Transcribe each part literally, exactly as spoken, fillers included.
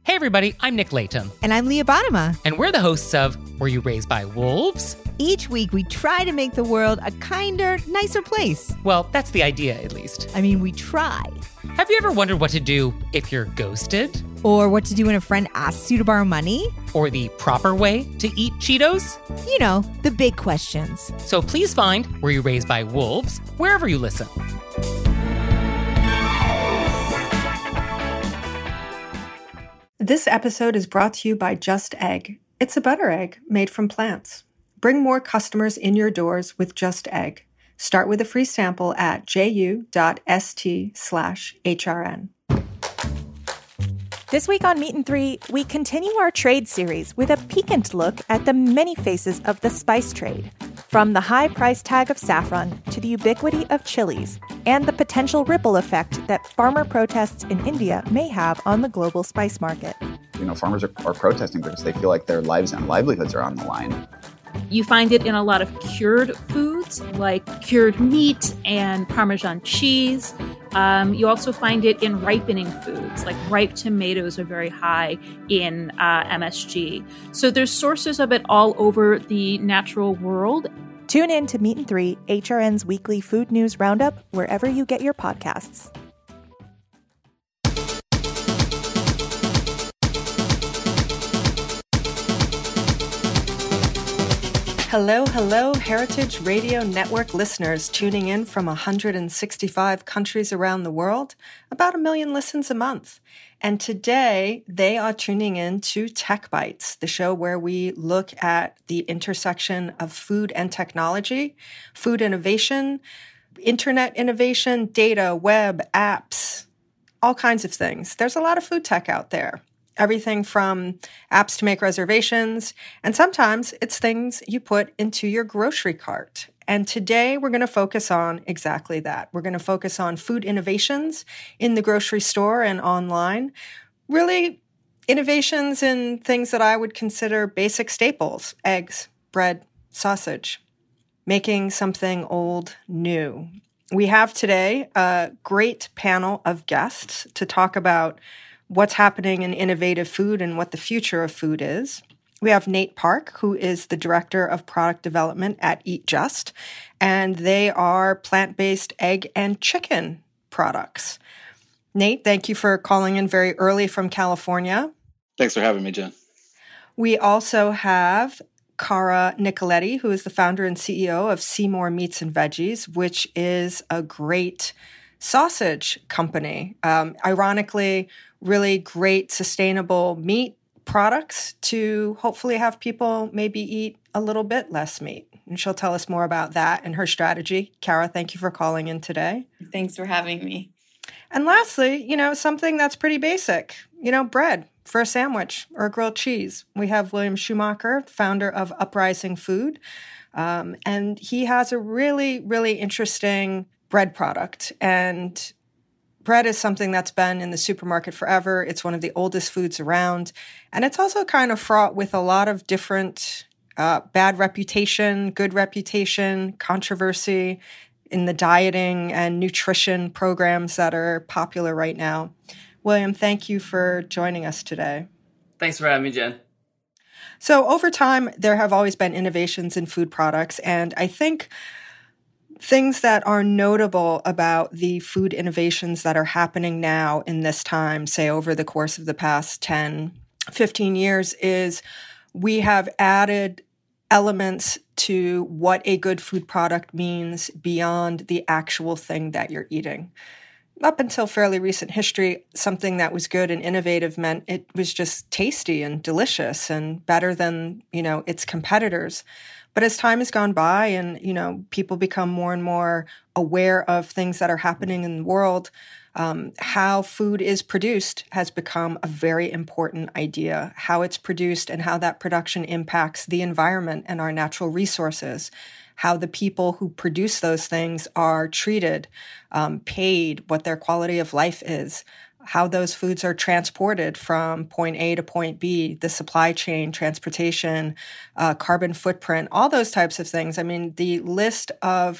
Hey everybody, I'm Nick Layton. And I'm Leah Bottima. And we're the hosts of Were You Raised by Wolves? Each week we try to make the world a kinder, nicer place. Well, that's the idea, at least. I mean, we try. Have you ever wondered what to do if you're ghosted? Or what to do when a friend asks you to borrow money? Or the proper way to eat Cheetos? You know, the big questions. So please find Were You Raised by Wolves wherever you listen. This episode is brought to you by Just Egg. It's a butter egg made from plants. Bring more customers in your doors with Just Egg. Start with a free sample at ju.st slash hrn. This week on Meat and Three, we continue our trade series with a piquant look at the many faces of the spice trade, from the high price tag of saffron to the ubiquity of chilies, and the potential ripple effect that farmer protests in India may have on the global spice market. You know, farmers are, are protesting because they feel like their lives and livelihoods are on the line. You find it in a lot of cured foods like cured meat and Parmesan cheese. Um, you also find it in ripening foods, like ripe tomatoes are very high in uh, M S G. So there's sources of it all over the natural world. Tune in to Meat and Three, H R N's weekly food news roundup, wherever you get your podcasts. Hello, hello, Heritage Radio Network listeners tuning in from one hundred sixty-five countries around the world, about a million listens a month. And today they are tuning in to Tech Bites, the show where we look at the intersection of food and technology, food innovation, internet innovation, data, web, apps, all kinds of things. There's a lot of food tech out there. Everything from apps to make reservations, and sometimes it's things you put into your grocery cart. And today we're going to focus on exactly that. We're going to focus on food innovations in the grocery store and online. Really, innovations in things that I would consider basic staples: eggs, bread, sausage. Making something old new. We have today a great panel of guests to talk about what's happening in innovative food and what the future of food is. We have Nate Park, who is the Director of Product Development at Eat Just, and they are plant-based egg and chicken products. Nate, thank you for calling in very early from California. Thanks for having me, Jen. We also have Cara Nicoletti, who is the founder and C E O of Seymour Meats and Veggies, which is a great sausage company. Um, ironically, really great sustainable meat products to hopefully have people maybe eat a little bit less meat. And she'll tell us more about that and her strategy. Cara, thank you for calling in today. Thanks for having me. And lastly, you know, something that's pretty basic, you know, bread for a sandwich or a grilled cheese. We have William Schumacher, founder of Uprising Food. Um, and he has a really, really interesting bread product. And bread is something that's been in the supermarket forever. It's one of the oldest foods around. And it's also kind of fraught with a lot of different uh, bad reputation, good reputation, controversy in the dieting and nutrition programs that are popular right now. William, thank you for joining us today. Thanks for having me, Jen. So over time, there have always been innovations in food products. And I think things that are notable about the food innovations that are happening now in this time, say over the course of the past ten, fifteen years, is we have added elements to what a good food product means beyond the actual thing that you're eating. Up until fairly recent history, something that was good and innovative meant it was just tasty and delicious and better than, you know, its competitors. But as time has gone by and, you know, people become more and more aware of things that are happening in the world, um, how food is produced has become a very important idea. How it's produced and how that production impacts the environment and our natural resources. How the people who produce those things are treated, um, paid, what their quality of life is. How those foods are transported from point A to point B, the supply chain, transportation, uh, carbon footprint, all those types of things. I mean, the list of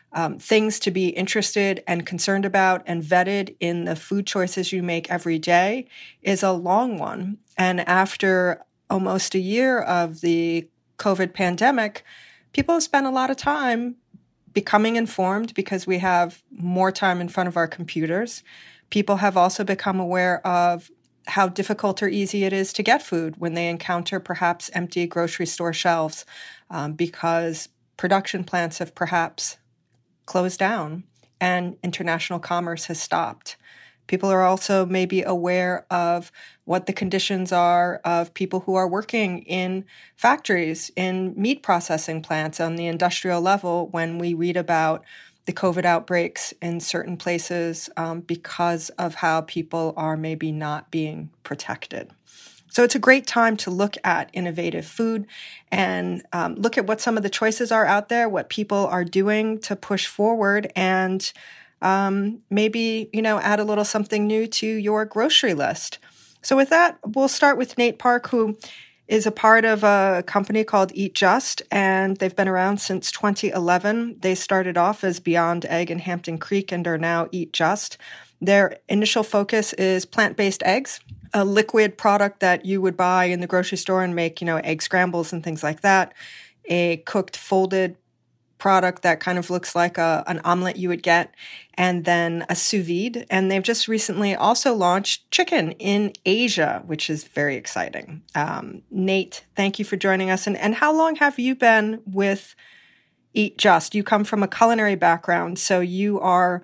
um, things to be interested and concerned about and vetted in the food choices you make every day is a long one. And after almost a year of the COVID pandemic, people have spent a lot of time becoming informed because we have more time in front of our computers. People have also become aware of how difficult or easy it is to get food when they encounter perhaps empty grocery store shelves um, because production plants have perhaps closed down and international commerce has stopped. People are also maybe aware of what the conditions are of people who are working in factories, in meat processing plants on the industrial level when we read about the COVID outbreaks in certain places um, because of how people are maybe not being protected. So it's a great time to look at innovative food and um, look at what some of the choices are out there, what people are doing to push forward, and um, maybe, you know, add a little something new to your grocery list. So with that, we'll start with Nate Park, who is a part of a company called Eat Just, and they've been around since twenty eleven. They started off as Beyond Egg in Hampton Creek and are now Eat Just. Their initial focus is plant-based eggs, a liquid product that you would buy in the grocery store and make, you know, egg scrambles and things like that, a cooked folded product that kind of looks like a, an omelet you would get, and then a sous vide. And they've just recently also launched chicken in Asia, which is very exciting. Um, Nate, thank you for joining us. And, and how long have you been with Eat Just? You come from a culinary background, so you are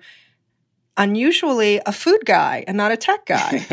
unusually a food guy and not a tech guy.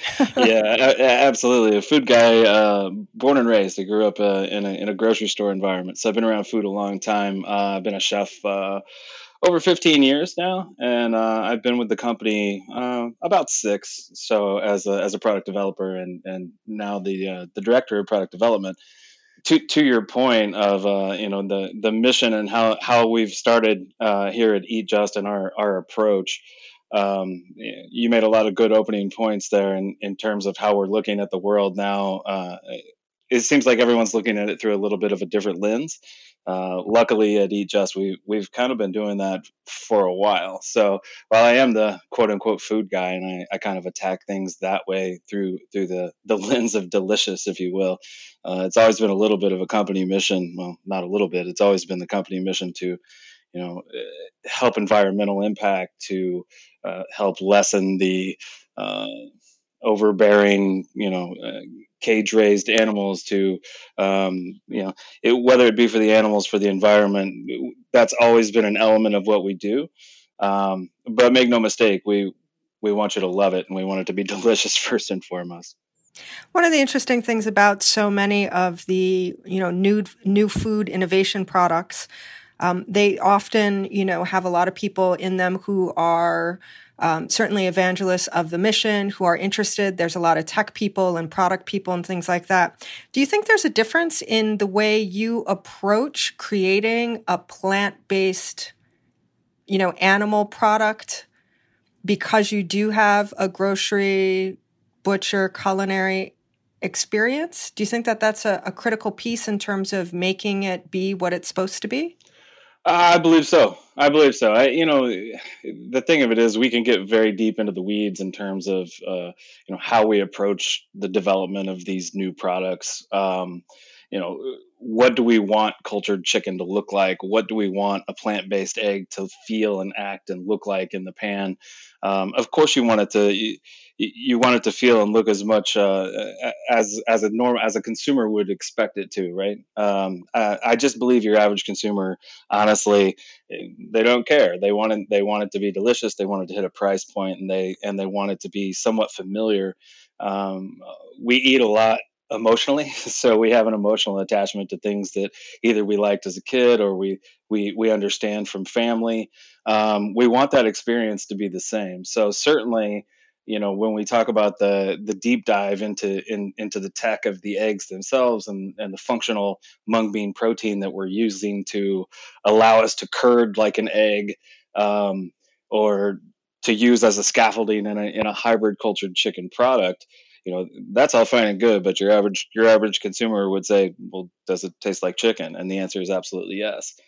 Yeah, a- absolutely. A food guy, uh, born and raised. I grew up uh, in, a, in a grocery store environment. So I've been around food a long time. Uh, I've been a chef uh, over fifteen years now, and uh, I've been with the company uh, about six. So as a, as a product developer and, and now the uh, the director of product development. To to your point of uh, you know the the mission and how, how we've started uh, here at Eat Just and our our approach. Um, you made a lot of good opening points there in, in terms of how we're looking at the world now. Uh, it seems like everyone's looking at it through a little bit of a different lens. Uh, luckily at Eat Just, we, we've kind of been doing that for a while. So while I am the quote unquote food guy and I, I kind of attack things that way through, through the, the lens of delicious, if you will, uh, it's always been a little bit of a company mission. Well, not a little bit. It's always been the company mission to, you know, help environmental impact, to uh, help lessen the uh, overbearing, you know, uh, cage-raised animals to, um, you know, it, whether it be for the animals, for the environment, that's always been an element of what we do. Um, but make no mistake, we we want you to love it, and we want it to be delicious first and foremost. One of the interesting things about so many of the, you know, new new food innovation products, um, they often, you know, have a lot of people in them who are um, certainly evangelists of the mission, who are interested. There's a lot of tech people and product people and things like that. Do you think there's a difference in the way you approach creating a plant-based, you know, animal product because you do have a grocery, butcher, culinary experience? Do you think that that's a, a critical piece in terms of making it be what it's supposed to be? I believe so. I believe so. I, you know, the thing of it is, we can get very deep into the weeds in terms of, uh, you know, how we approach the development of these new products. Um, you know, what do we want cultured chicken to look like? What do we want a plant-based egg to feel and act and look like in the pan? Um, of course, you want it to you, you want it to feel and look as much uh, as as a norm as a consumer would expect it to, right? Um, I, I just believe your average consumer, honestly, they don't care. They want it. They want it to be delicious. They want it to hit a price point, and they and they want it to be somewhat familiar. Um, we eat a lot emotionally, so we have an emotional attachment to things that either we liked as a kid or we we we understand from family. Um, we want that experience to be the same. So certainly, you know, when we talk about the the deep dive into in, into the tech of the eggs themselves and, and the functional mung bean protein that we're using to allow us to curd like an egg, um, or to use as a scaffolding in a in a hybrid cultured chicken product, you know, that's all fine and good, but your average your average consumer would say, well, does it taste like chicken? And the answer is absolutely yes.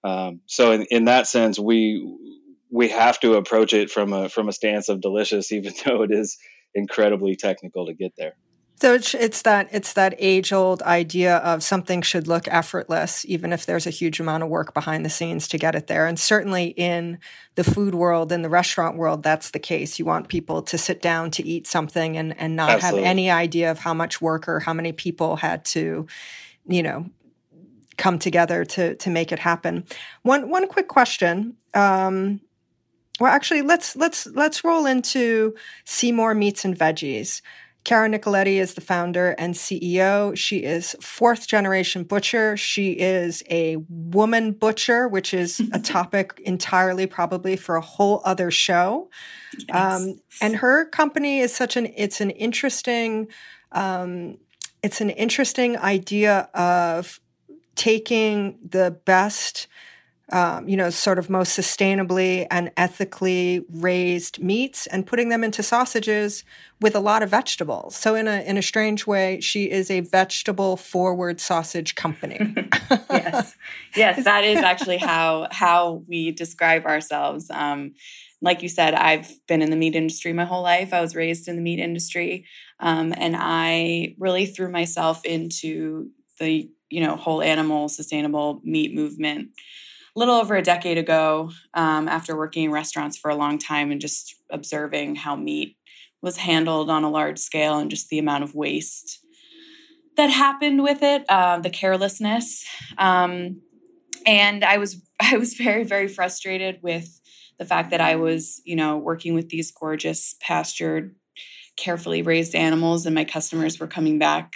Um, so in, in that sense, we we have to approach it from a from a stance of delicious, even though it is incredibly technical to get there. So it's, it's that it's that age-old idea of something should look effortless, even if there's a huge amount of work behind the scenes to get it there. And certainly in the food world, in the restaurant world, that's the case. You want people to sit down to eat something and, and not Absolutely. have any idea of how much work or how many people had to, you know, come together to to make it happen. One one quick question. Um, well, actually, let's let's let's roll into Seymour Meats and Veggies. Cara Nicoletti is the founder and C E O. She is fourth generation butcher. She is a woman butcher, which is a topic entirely probably for a whole other show. Yes. Um, and her company is such an, it's an interesting, um, it's an interesting idea of taking the best, Um, you know, sort of most sustainably and ethically raised meats and putting them into sausages with a lot of vegetables. So in a in a strange way, she is a vegetable forward sausage company. Yes. Yes, that is actually how how we describe ourselves. Um, like you said, I've been in the meat industry my whole life. I was raised in the meat industry. Um, and I really threw myself into the, you know, whole animal sustainable meat movement a little over a decade ago, um, after working in restaurants for a long time and just observing how meat was handled on a large scale and just the amount of waste that happened with it, uh, the carelessness. Um, and I was I was very, very frustrated with the fact that I was, you know, working with these gorgeous pastured, carefully raised animals, and my customers were coming back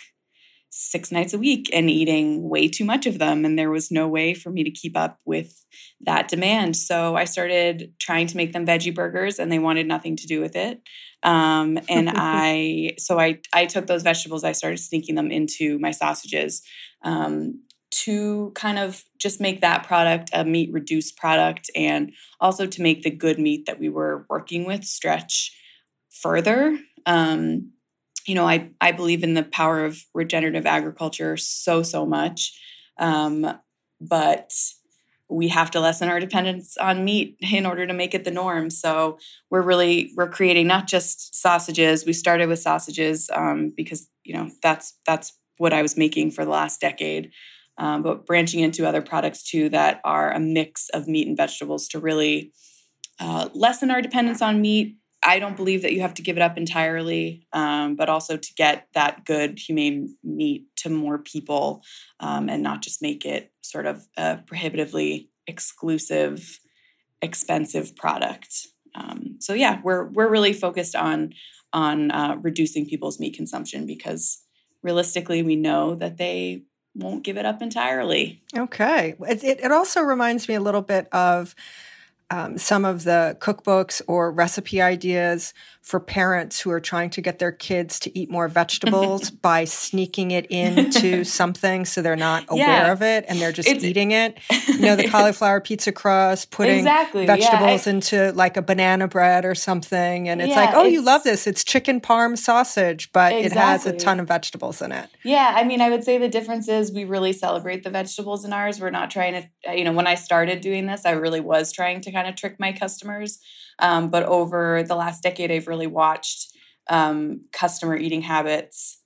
six nights a week and eating way too much of them. And there was no way for me to keep up with that demand. So I started trying to make them veggie burgers and they wanted nothing to do with it. Um, and I, so I, I took those vegetables, I started sneaking them into my sausages, um, to kind of just make that product a meat reduced product, and also to make the good meat that we were working with stretch further. Um, You know, I, I believe in the power of regenerative agriculture so, so much. Um, but we have to lessen our dependence on meat in order to make it the norm. So we're really, we're creating not just sausages. We started with sausages um, because, you know, that's, that's what I was making for the last decade. Um, but branching into other products too that are a mix of meat and vegetables to really uh, lessen our dependence on meat. I don't believe that you have to give it up entirely, um, but also to get that good, humane meat to more people, um, and not just make it sort of a prohibitively exclusive, expensive product. Um, so yeah, we're we're really focused on on uh, reducing people's meat consumption because realistically, we know that they won't give it up entirely. Okay, it it, it also reminds me a little bit of Um, some of the cookbooks or recipe ideas for parents who are trying to get their kids to eat more vegetables by sneaking it into something so they're not aware Yeah. of it and they're just It's- eating it. You know, the cauliflower pizza crust, putting Exactly, yeah, vegetables I- into like a banana bread or something. And it's Yeah, like, oh, you it's- love this. It's chicken parm sausage, but it has a Exactly. ton of vegetables in it. Yeah, I mean, I would say the difference is we really celebrate the vegetables in ours. We're not trying to, you know, when I started doing this, I really was trying to kind of trick my customers. Um, but over the last decade, I've really watched um, customer eating habits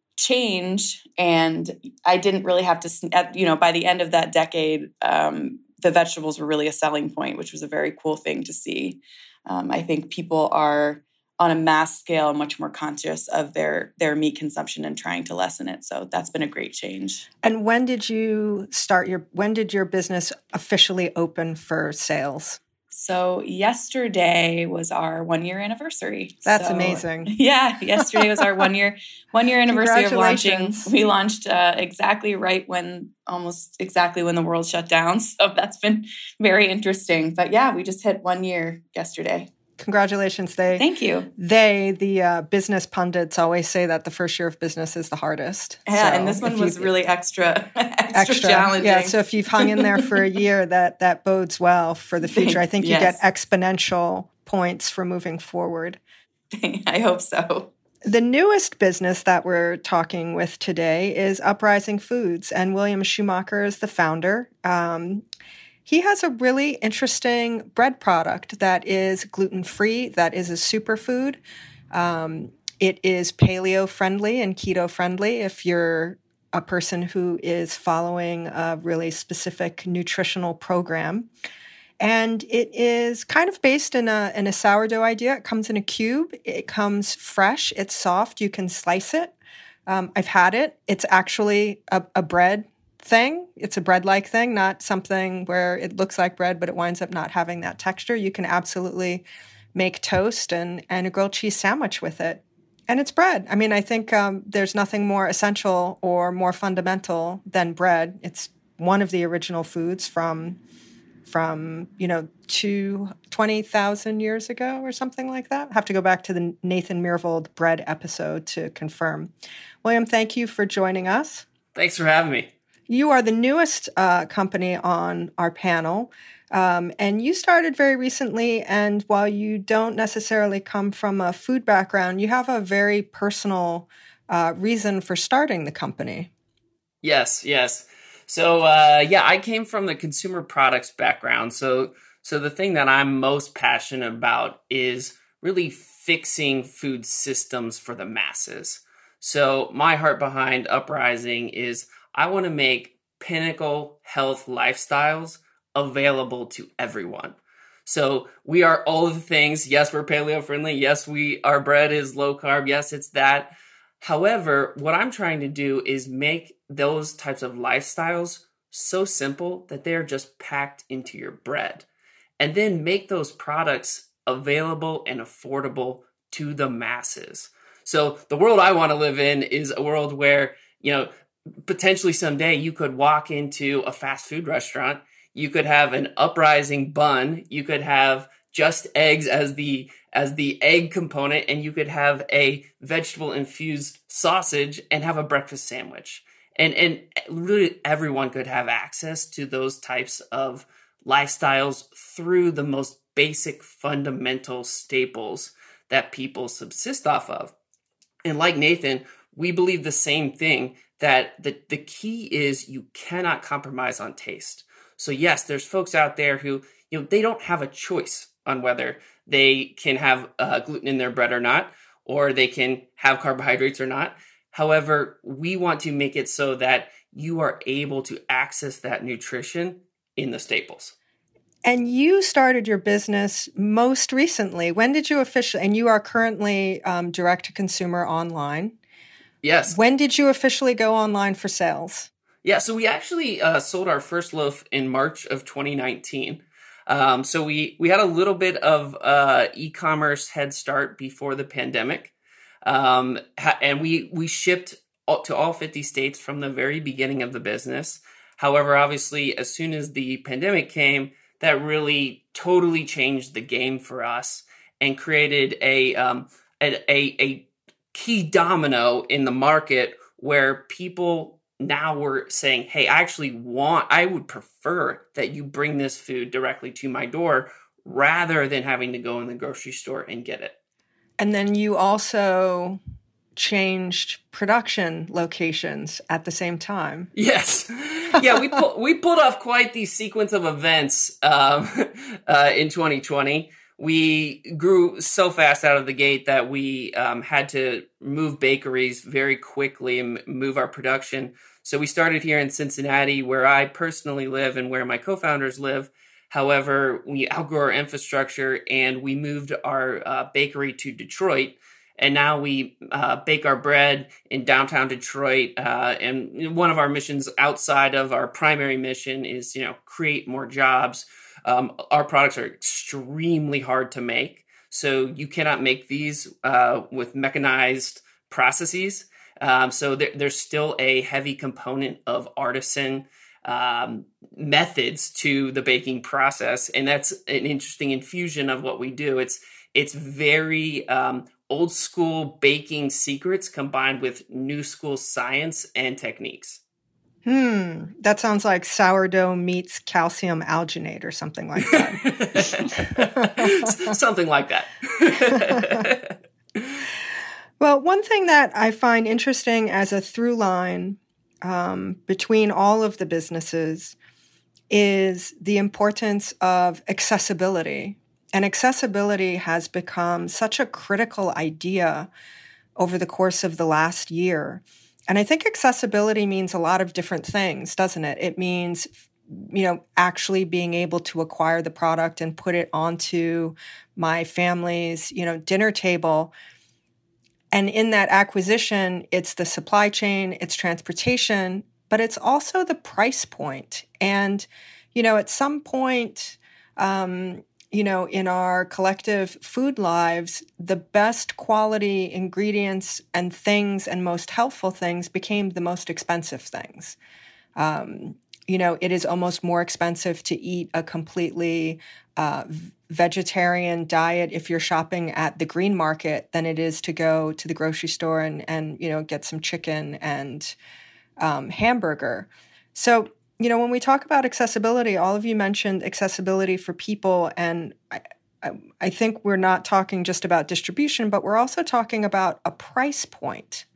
change. And I didn't really have to, at, you know, by the end of that decade, um, the vegetables were really a selling point, which was a very cool thing to see. Um, I think people are on a mass scale much more conscious of their their meat consumption and trying to lessen it. So that's been a great change. And when did you start your, when did your business officially open for sales? So yesterday was our one year anniversary. That's So, amazing. Yeah, yesterday was our one year one year anniversary of launching. Congratulations. We launched uh, exactly right when, almost exactly when the world shut down. So that's been very interesting. But yeah, we just hit one year yesterday. Congratulations. They, Thank you. They, the uh, business pundits, always say that the first year of business is the hardest. Yeah, So and this one if was you- really extra, extra, extra challenging. Yeah, so if you've hung in there for a year, that that bodes well for the future. I think you Yes. get exponential points for moving forward. I hope so. The newest business that we're talking with today is Uprising Foods, and William Schumacher is the founder. Um, he has a really interesting bread product that is gluten-free, that is a superfood. Um, it is paleo-friendly and keto-friendly if you're a person who is following a really specific nutritional program. And it is kind of based in a in a sourdough idea. It comes in a cube. It comes fresh. It's soft. You can slice it. Um, I've had it. It's actually a, a bread thing. It's a bread-like thing, not something where it looks like bread, but it winds up not having that texture. You can absolutely make toast and, and a grilled cheese sandwich with it. And it's bread. I mean, I think um, there's nothing more essential or more fundamental than bread. It's one of the original foods from... from, you know, two, twenty thousand years ago or something like that. I have to go back to the Nathan Myhrvold bread episode to confirm. William, thank you for joining us. Thanks for having me. You are the newest uh, company on our panel, um, and you started very recently, and while you don't necessarily come from a food background, you have a very personal uh, reason for starting the company. Yes, yes. So, uh, yeah, I came from the consumer products background. So, so the thing that I'm most passionate about is really fixing food systems for the masses. So my heart behind Uprising is I want to make pinnacle health lifestyles available to everyone. So we are all of the things. Yes, we're paleo friendly. Yes, we our bread is low carb. Yes, it's that. However, what I'm trying to do is make those types of lifestyles so simple that they're just packed into your bread, and then make those products available and affordable to the masses. So the world I want to live in is a world where, you know, potentially someday you could walk into a fast food restaurant, you could have an Uprising bun, you could have just eggs as the as the egg component, and you could have a vegetable infused sausage and have a breakfast sandwich. And and really everyone could have access to those types of lifestyles through the most basic fundamental staples that people subsist off of. And like Nathan, we believe the same thing, that the, the key is you cannot compromise on taste. So yes, there's folks out there who, you know, they don't have a choice on whether they can have uh, gluten in their bread or not, or they can have carbohydrates or not. However, we want to make it so that you are able to access that nutrition in the staples. And you started your business most recently. When did you officially, and you are currently um, direct-to-consumer online. Yes. When did you officially go online for sales? Yeah, so we actually uh, sold our first loaf in March of twenty nineteen. Um, so we, we had a little bit of uh, e-commerce head start before the pandemic. Um, ha- and we, we shipped all, to all fifty states from the very beginning of the business. However, obviously, as soon as the pandemic came, that really totally changed the game for us and created a, um, a, a, a key domino in the market where people now were saying, hey, I actually want, I would prefer that you bring this food directly to my door rather than having to go in the grocery store and get it. And then you also changed production locations at the same time. Yes. Yeah, we, pu- we pulled off quite the sequence of events um, uh, in twenty twenty. We grew so fast out of the gate that we um, had to move bakeries very quickly and move our production. So we started here in Cincinnati, where I personally live and where my co-founders live. However, we outgrew our infrastructure and we moved our uh, bakery to Detroit. And now we uh, bake our bread in downtown Detroit. Uh, and one of our missions outside of our primary mission is, you know, create more jobs. Um, our products are extremely hard to make. So you cannot make these uh, with mechanized processes. Um, so there, there's still a heavy component of artisan um, methods to the baking process. And that's an interesting infusion of what we do. It's, it's very um, old school baking secrets combined with new school science and techniques. Hmm, that sounds like sourdough meets calcium alginate or something like that. Something like that. Well, one thing that I find interesting as a through line um, between all of the businesses is the importance of accessibility. And accessibility has become such a critical idea over the course of the last year. And I think accessibility means a lot of different things, doesn't it? It means, you know, actually being able to acquire the product and put it onto my family's, you know, dinner table. And in that acquisition, it's the supply chain, it's transportation, but it's also the price point. And, you know, at some point, um, you know, in our collective food lives, the best quality ingredients and things and most helpful things became the most expensive things. Um, you know, it is almost more expensive to eat a completely uh, vegetarian diet if you're shopping at the green market than it is to go to the grocery store and, and you know, get some chicken and um, hamburger. So, you know, when we talk about accessibility, all of you mentioned accessibility for people, and I, I, I think we're not talking just about distribution, but we're also talking about a price point.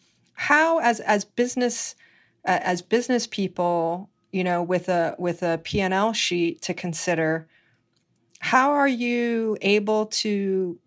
How, as as business uh, as business people, you know, with a with a P and L sheet to consider, how are you able to,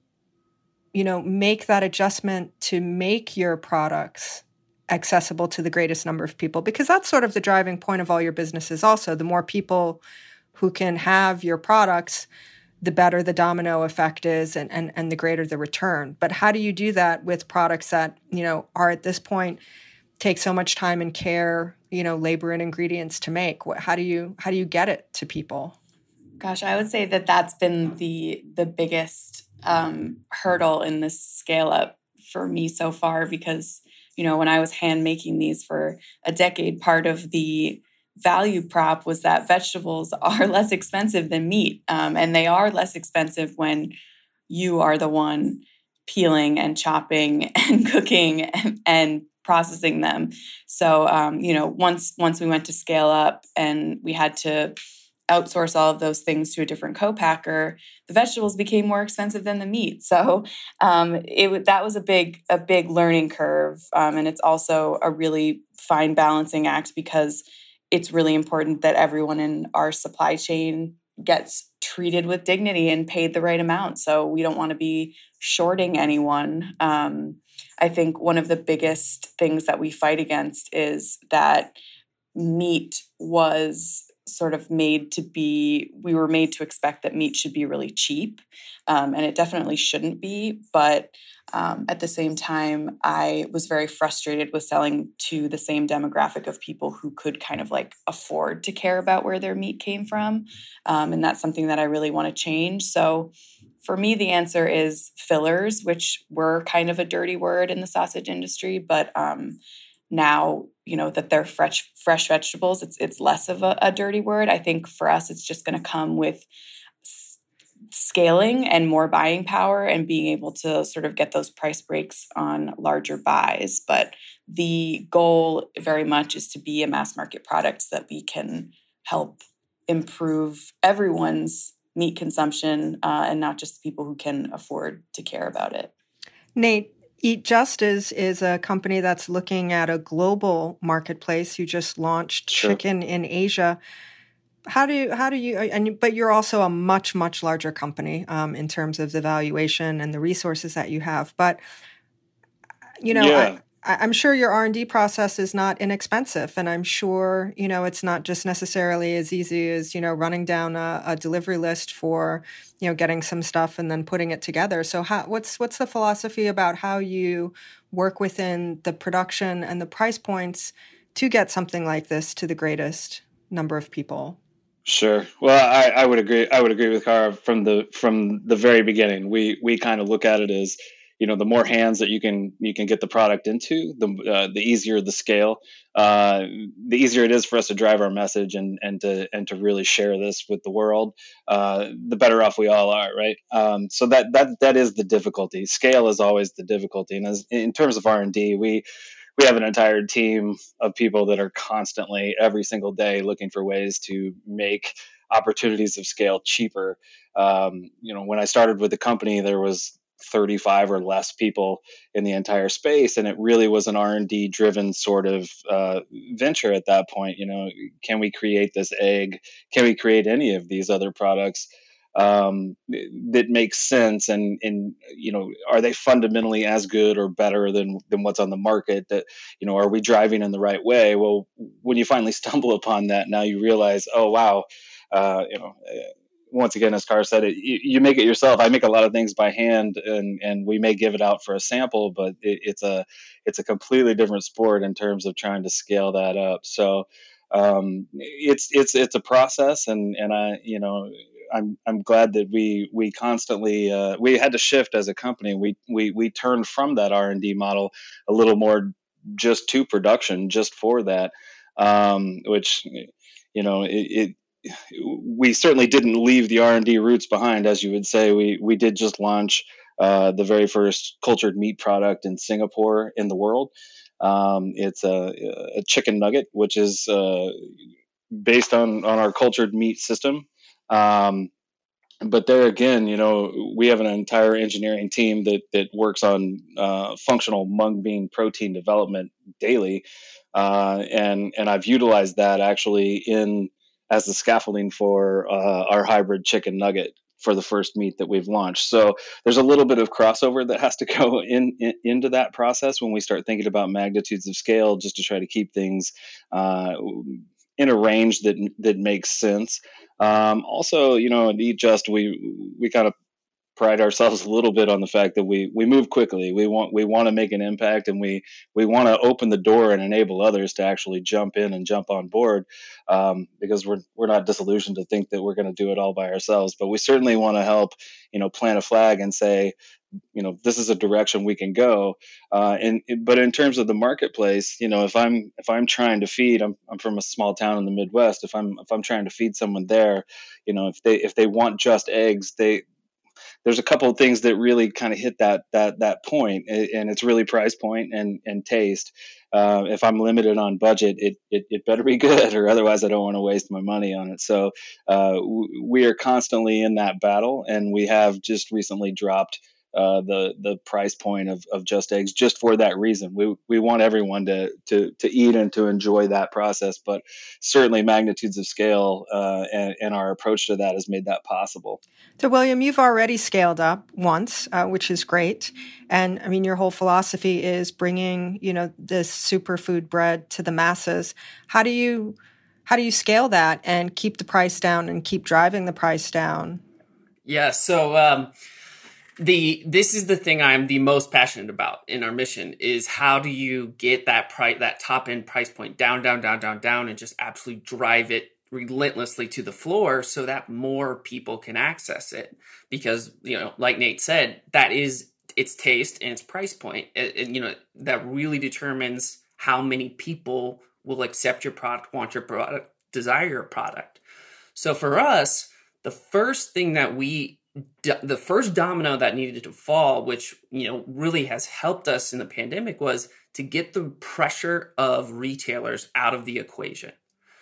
you know, make that adjustment to make your products accessible to the greatest number of people? Because that's sort of the driving point of all your businesses also. The more people who can have your products, the better the domino effect is and, and, and the greater the return. But how do you do that with products that, you know, are at this point take so much time and care, you know, labor and ingredients to make? What, how do you how do you get it to people? Gosh, I would say that that's been the the biggest um, hurdle in this scale up for me so far, because, you know, when I was hand making these for a decade, part of the value prop was that vegetables are less expensive than meat. Um, and they are less expensive when you are the one peeling and chopping and cooking and, and processing them. So, um, you know, once once we went to scale up and we had to outsource all of those things to a different co-packer, the vegetables became more expensive than the meat. So um, it that was a big a big learning curve, um, and it's also a really fine balancing act, because it's really important that everyone in our supply chain gets treated with dignity and paid the right amount. So we don't want to be shorting anyone. Um, I think one of the biggest things that we fight against is that meat was sort of made to be, we were made to expect that meat should be really cheap. Um, and it definitely shouldn't be. But um, at the same time, I was very frustrated with selling to the same demographic of people who could kind of like afford to care about where their meat came from. Um, and that's something that I really want to change. So for me, the answer is fillers, which were kind of a dirty word in the sausage industry, but um, now, you know, that they're fresh fresh vegetables, it's it's less of a, a dirty word. I think for us, it's just going to come with s- scaling and more buying power and being able to sort of get those price breaks on larger buys. But the goal very much is to be a mass market product so that we can help improve everyone's meat consumption uh, and not just the people who can afford to care about it. Nate, Eat Justice is a company that's looking at a global marketplace. You just launched Sure. chicken in Asia. How do you, how do you, and but you're also a much, much larger company um, in terms of the valuation and the resources that you have. But, you know, Yeah. I, I'm sure your R and D process is not inexpensive. And I'm sure, you know, it's not just necessarily as easy as, you know, running down a, a delivery list for, you know, getting some stuff and then putting it together. So how, what's what's the philosophy about how you work within the production and the price points to get something like this to the greatest number of people? Sure. Well, I, I would agree. I would agree with Cara from the from the very beginning. We we kind of look at it as, you know, the more hands that you can you can get the product into, the uh, the easier the scale, uh, the easier it is for us to drive our message and and to and to really share this with the world. Uh, the better off we all are, right? Um, so that that that is the difficulty. Scale is always the difficulty, and as in terms of R and D, we. We have an entire team of people that are constantly, every single day, looking for ways to make opportunities of scale cheaper. Um, you know, when I started with the company, there was thirty-five or less people in the entire space. And it really was an R and D driven sort of uh, venture at that point. You know, can we create this egg? Can we create any of these other products um, that makes sense? And, and, you know, are they fundamentally as good or better than, than what's on the market? That, you know, are we driving in the right way? Well, when you finally stumble upon that, now you realize, oh, wow, uh, you know, once again, as Carr said, it, you, you make it yourself. I make a lot of things by hand, and, and we may give it out for a sample, but it, it's a it's a completely different sport in terms of trying to scale that up. So um, it's it's it's a process, and and I you know I'm I'm glad that we we constantly uh, we had to shift as a company. We we we turned from that R and D model a little more just to production, just for that, um, which you know it. it we certainly didn't leave the R and D roots behind, as you would say. We we did just launch uh, the very first cultured meat product in Singapore in the world. Um, it's a, a chicken nugget, which is uh, based on, on our cultured meat system. Um, but there again, you know, we have an entire engineering team that that works on uh, functional mung bean protein development daily, uh, and and I've utilized that actually in as the scaffolding for uh, our hybrid chicken nugget for the first meat that we've launched. So there's a little bit of crossover that has to go in, in into that process when we start thinking about magnitudes of scale, just to try to keep things uh, in a range that that makes sense. Um, also, you know, at Eat Just, we we kind of pride ourselves a little bit on the fact that we we move quickly. We want we want to make an impact, and we we want to open the door and enable others to actually jump in and jump on board, um, because we're we're not disillusioned to think that we're going to do it all by ourselves. But we certainly want to help, you know, plant a flag and say, you know, this is a direction we can go. Uh, and but in terms of the marketplace, you know, if I'm if I'm trying to feed, I'm I'm from a small town in the Midwest. If I'm if I'm trying to feed someone there, you know, if they if they want just eggs, they there's a couple of things that really kind of hit that that that point, and it's really price point and and taste. Uh, if I'm limited on budget, it, it it better be good, or otherwise I don't want to waste my money on it. So uh, w- we are constantly in that battle, and we have just recently dropped uh, the the price point of, of Just Eggs just for that reason. We we want everyone to to to eat and to enjoy that process, but certainly magnitudes of scale uh, and, and our approach to that has made that possible. So, William, you've already scaled up once, uh, which is great. And I mean, your whole philosophy is bringing, you know, this superfood bread to the masses. How do you how do you scale that and keep the price down and keep driving the price down? Yeah. So. Um, The this is the thing I'm the most passionate about in our mission is how do you get that price, that top end price point down, down, down, down, down, and just absolutely drive it relentlessly to the floor so that more people can access it. Because, you know, like Nate said, that is its taste and its price point. And, and, you know, that really determines how many people will accept your product, want your product, desire your product. So for us, the first thing that we the first domino that needed to fall, which, you know, really has helped us in the pandemic, was to get the pressure of retailers out of the equation.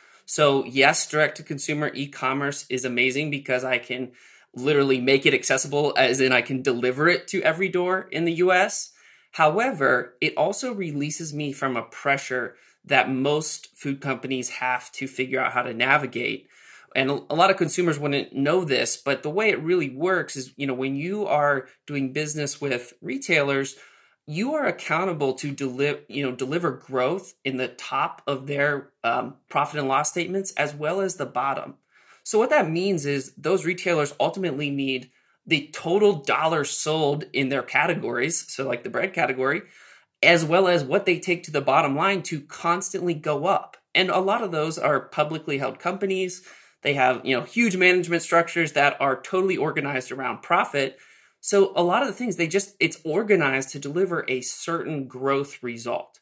So yes, direct to consumer e-commerce is amazing because I can literally make it accessible, as in I can deliver it to every door in the U S. However, it also releases me from a pressure that most food companies have to figure out how to navigate. And a lot of consumers wouldn't know this, but the way it really works is, you know, when you are doing business with retailers, you are accountable to deliver, you know, deliver growth in the top of their um, profit and loss statements as well as the bottom. So what that means is those retailers ultimately need the total dollars sold in their categories, so like the bread category, as well as what they take to the bottom line to constantly go up. And a lot of those are publicly held companies. They have, you know, huge management structures that are totally organized around profit. So a lot of the things, they just, it's organized to deliver a certain growth result.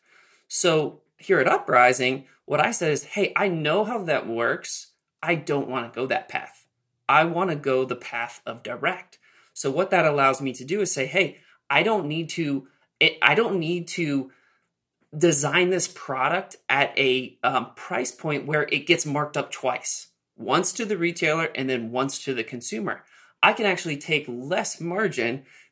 So here at Uprising, what I said is, hey, I know how that works. I don't want to go that path. I want to go the path of direct. So what that allows me to do is say, hey, I don't need to, I don't need to design this product at a um, price point where it gets marked up twice. Once to the retailer and then once to the consumer. I can actually take less margin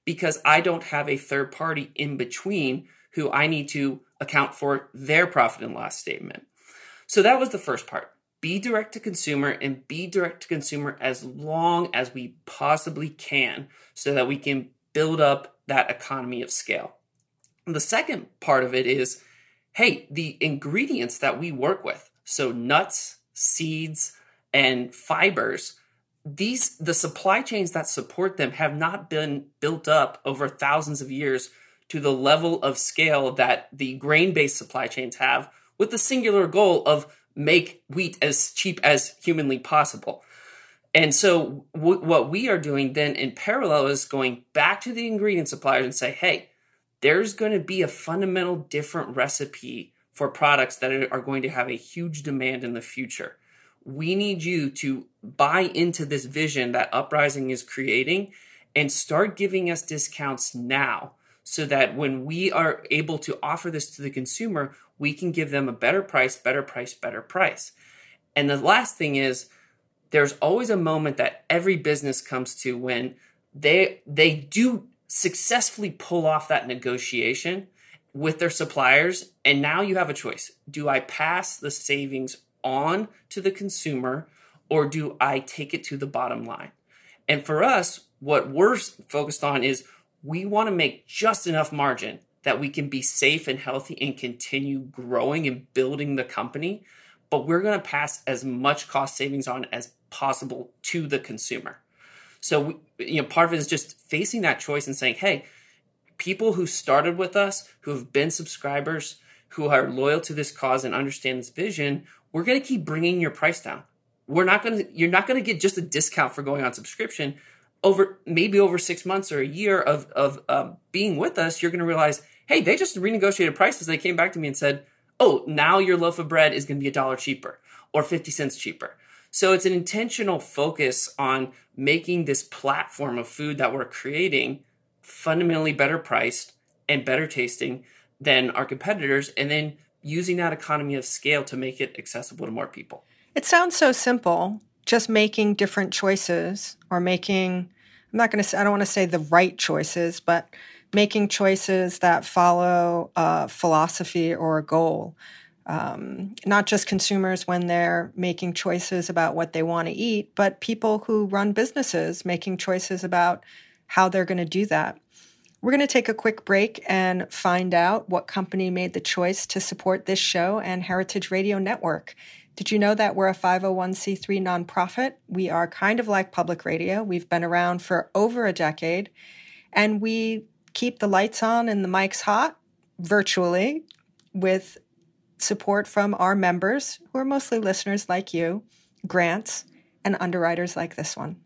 because I don't have a third party in between who I need to account for their profit and loss statement. So that was the first part. Be direct to consumer and be direct to consumer as long as we possibly can so that we can build up that economy of scale. And the second part of it is, hey, the ingredients that we work with, so nuts, seeds, and fibers, these the supply chains that support them have not been built up over thousands of years to the level of scale that the grain-based supply chains have, with the singular goal of make wheat as cheap as humanly possible. And so w- what we are doing then in parallel is going back to the ingredient suppliers and say, hey, there's going to be a fundamental different recipe for products that are going to have a huge demand in the future. We need you to buy into this vision that Uprising is creating and start giving us discounts now so that when we are able to offer this to the consumer, we can give them a better price, better price, better price. And the last thing is, there's always a moment that every business comes to when they they do successfully pull off that negotiation with their suppliers. And now you have a choice. Do I pass the savings on to the consumer or do I take it to the bottom line? And for us, what we're focused on is we want to make just enough margin that we can be safe and healthy and continue growing and building the company. But we're going to pass as much cost savings on as possible to the consumer. So, we, you know, part of it is just facing that choice and saying, hey, people who started with us, who have been subscribers, who are loyal to this cause and understand this vision, we're going to keep bringing your price down. We're not going to, you're not going to get just a discount for going on subscription. Over maybe over six months or a year of, of uh, being with us, you're going to realize, hey, they just renegotiated prices. They came back to me and said, oh, now your loaf of bread is going to be a dollar cheaper or fifty cents cheaper. So it's an intentional focus on making this platform of food that we're creating fundamentally better priced and better tasting than our competitors, and then using that economy of scale to make it accessible to more people. It sounds so simple, just making different choices or making, I'm not going to say, I don't want to say the right choices, but making choices that follow a philosophy or a goal. Um, not just consumers when they're making choices about what they want to eat, but people who run businesses making choices about how they're going to do that. We're going to take a quick break and find out what company made the choice to support this show and Heritage Radio Network. Did you know that we're a five oh one c three nonprofit? We are kind of like public radio. We've been around for over a decade, and we keep the lights on and the mics hot virtually with support from our members, who are mostly listeners like you, grants, and underwriters like this one.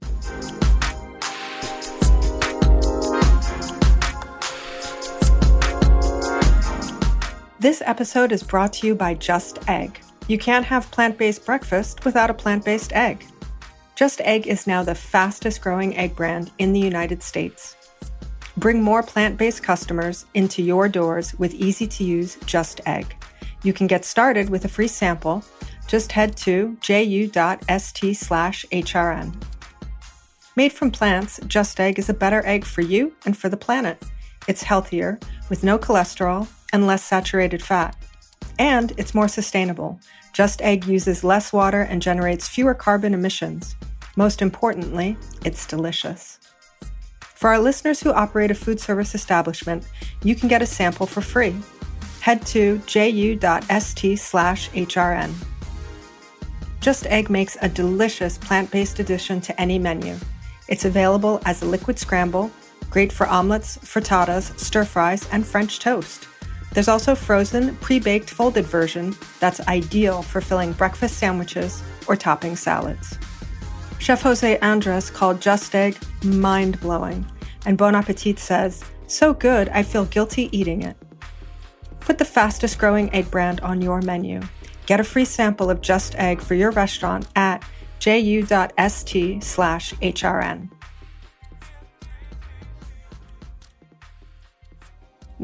This episode is brought to you by Just Egg. You can't have plant-based breakfast without a plant-based egg. Just Egg is now the fastest growing egg brand in the United States. Bring more plant-based customers into your doors with easy-to-use Just Egg. You can get started with a free sample. Just head to ju.st slash hrn. Made from plants, Just Egg is a better egg for you and for the planet. It's healthier, with no cholesterol and less saturated fat. And it's more sustainable. Just Egg uses less water and generates fewer carbon emissions. Most importantly, it's delicious. For our listeners who operate a food service establishment, you can get a sample for free. Head to ju.st slash hrn. Just Egg makes a delicious plant-based addition to any menu. It's available as a liquid scramble, great for omelets, frittatas, stir-fries, and French toast. There's also frozen, pre-baked folded version that's ideal for filling breakfast sandwiches or topping salads. Chef Jose Andres called Just Egg mind-blowing, and Bon Appetit says, so good I feel guilty eating it. Put the fastest growing egg brand on your menu. Get a free sample of Just Egg for your restaurant at ju.st slash hrn.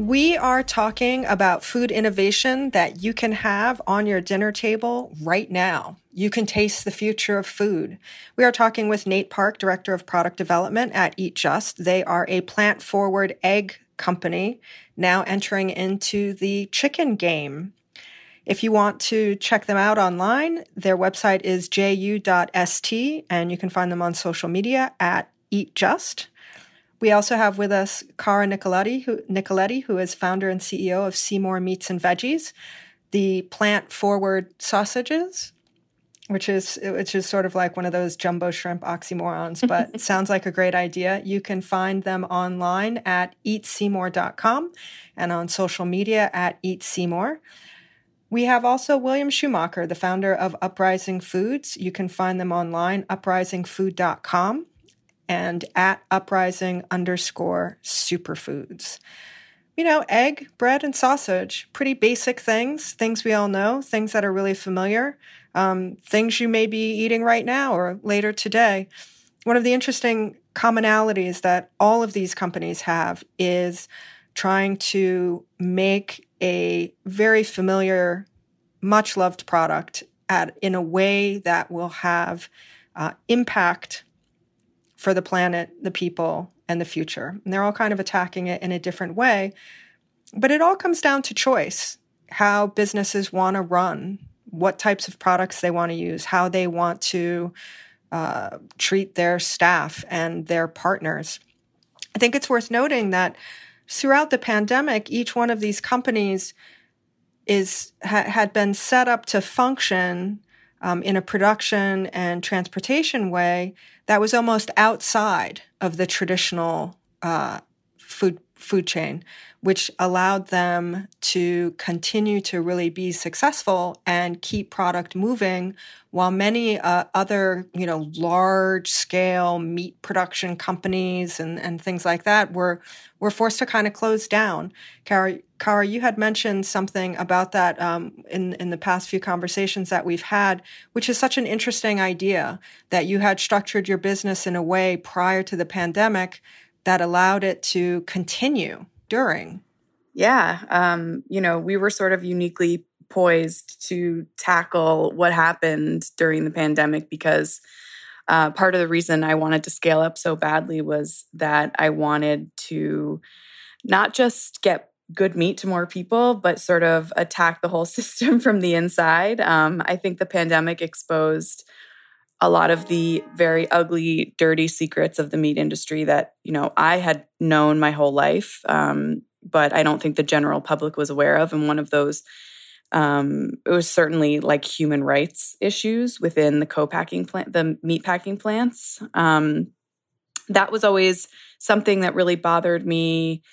We are talking about food innovation that you can have on your dinner table right now. You can taste the future of food. We are talking with Nate Park, Director of Product Development at Eat Just. They are a plant-forward egg company now entering into the chicken game. If you want to check them out online, their website is j u dot s t, and you can find them on social media at Eat Just. We also have with us Cara Nicoletti, who, Nicoletti, who is founder and C E O of Seymour Meats and Veggies, the plant-forward sausages, which is which is sort of like one of those jumbo shrimp oxymorons, but sounds like a great idea. You can find them online at eat seymour dot com and on social media at Eat Seymour. We have also William Schumacher, the founder of Uprising Foods. You can find them online, uprising food dot com. And at uprising underscore superfoods. You know, egg, bread, and sausage, pretty basic things, things we all know, things that are really familiar, um, things you may be eating right now or later today. One of the interesting commonalities that all of these companies have is trying to make a very familiar, much-loved product at, in a way that will have uh, impact for the planet, the people, and the future. And they're all kind of attacking it in a different way. But it all comes down to choice, how businesses want to run, what types of products they want to use, how they want to uh, treat their staff and their partners. I think it's worth noting that throughout the pandemic, each one of these companies is ha- had been set up to function um, in a production and transportation way that was almost outside of the traditional uh, food food chain, which allowed them to continue to really be successful and keep product moving, while many uh, other, you know, large-scale meat production companies and, and things like that were were forced to kind of close down. Cara, Cara, you had mentioned something about that um, in, in the past few conversations that we've had, which is such an interesting idea, that you had structured your business in a way prior to the pandemic that allowed it to continue during. Yeah. Um, you know, we were sort of uniquely poised to tackle what happened during the pandemic because uh, part of the reason I wanted to scale up so badly was that I wanted to not just get good meat to more people, but sort of attack the whole system from the inside. Um, I think the pandemic exposed a lot of the very ugly, dirty secrets of the meat industry that, you know, I had known my whole life, um, but I don't think the general public was aware of. And one of those, um, it was certainly like human rights issues within the co-packing plant, the meat packing plants. Um, that was always something that really bothered me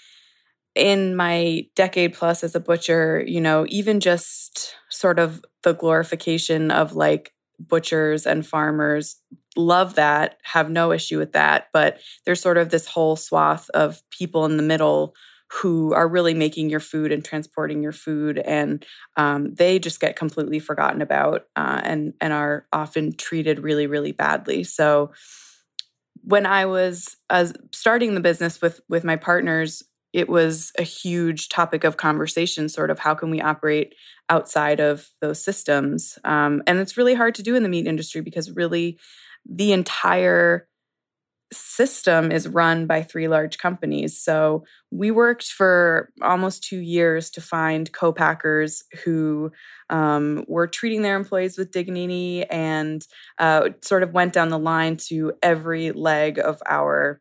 in my decade plus as a butcher. You know, even just sort of the glorification of like butchers and farmers, love that, have no issue with that. But there's sort of this whole swath of people in the middle who are really making your food and transporting your food. And um, they just get completely forgotten about uh, and, and are often treated really, really badly. So when I was uh, starting the business with, with my partners, it was a huge topic of conversation, sort of how can we operate outside of those systems? Um, and it's really hard to do in the meat industry because really the entire system is run by three large companies. So we worked for almost two years to find co-packers who um, were treating their employees with dignity and uh, sort of went down the line to every leg of our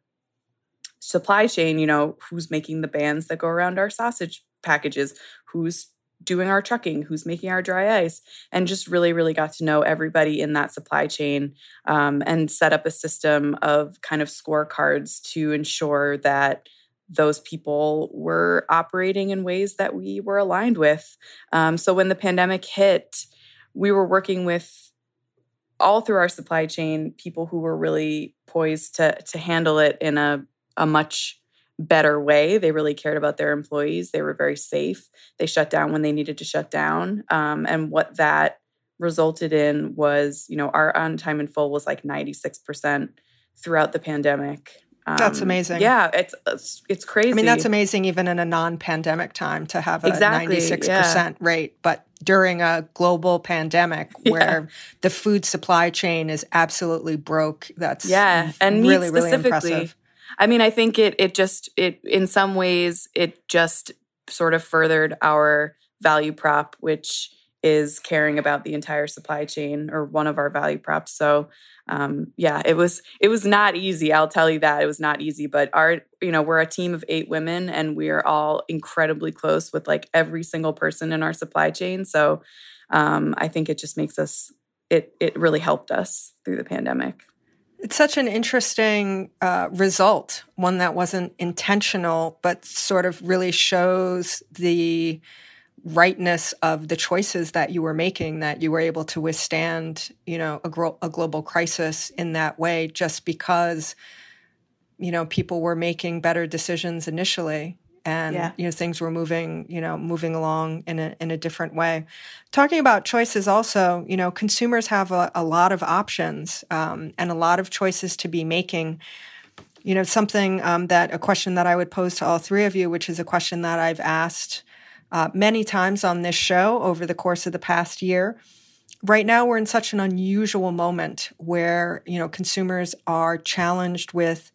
supply chain. You know, who's making the bands that go around our sausage packages, who's doing our trucking, who's making our dry ice, and just really, really got to know everybody in that supply chain um, and set up a system of kind of scorecards to ensure that those people were operating in ways that we were aligned with. Um, so when the pandemic hit, we were working with all through our supply chain people who were really poised to to handle it in a, a much better way. They really cared about their employees. They were very safe. They shut down when they needed to shut down. Um, and what that resulted in was, you know, our on time and full was like ninety-six percent throughout the pandemic. Um, that's amazing. Yeah, it's, it's it's crazy. I mean, that's amazing even in a non-pandemic time to have a exactly, ninety-six percent yeah. rate. But during a global pandemic where yeah. the food supply chain is absolutely broke, that's yeah, and really, meat really specifically. impressive. I mean, I think it it just, it in some ways, it just sort of furthered our value prop, which is caring about the entire supply chain, or one of our value props. So um, yeah, it was it was not easy. I'll tell you that it was not easy. But our, you know, we're a team of eight women, and we are all incredibly close with like every single person in our supply chain. So um, I think it just makes us it it really helped us through the pandemic. It's such an interesting uh, result, one that wasn't intentional, but sort of really shows the rightness of the choices that you were making, that you were able to withstand, you know, a, gro- a global crisis in that way, just because, you know, people were making better decisions initially, and yeah. you know, things were moving, you know, moving along in a in a different way. Talking about choices, also, you know, consumers have a, a lot of options um, and a lot of choices to be making. You know, something um, that a question that I would pose to all three of you, which is a question that I've asked Uh, many times on this show over the course of the past year. Right now, we're in such an unusual moment where, you know, consumers are challenged with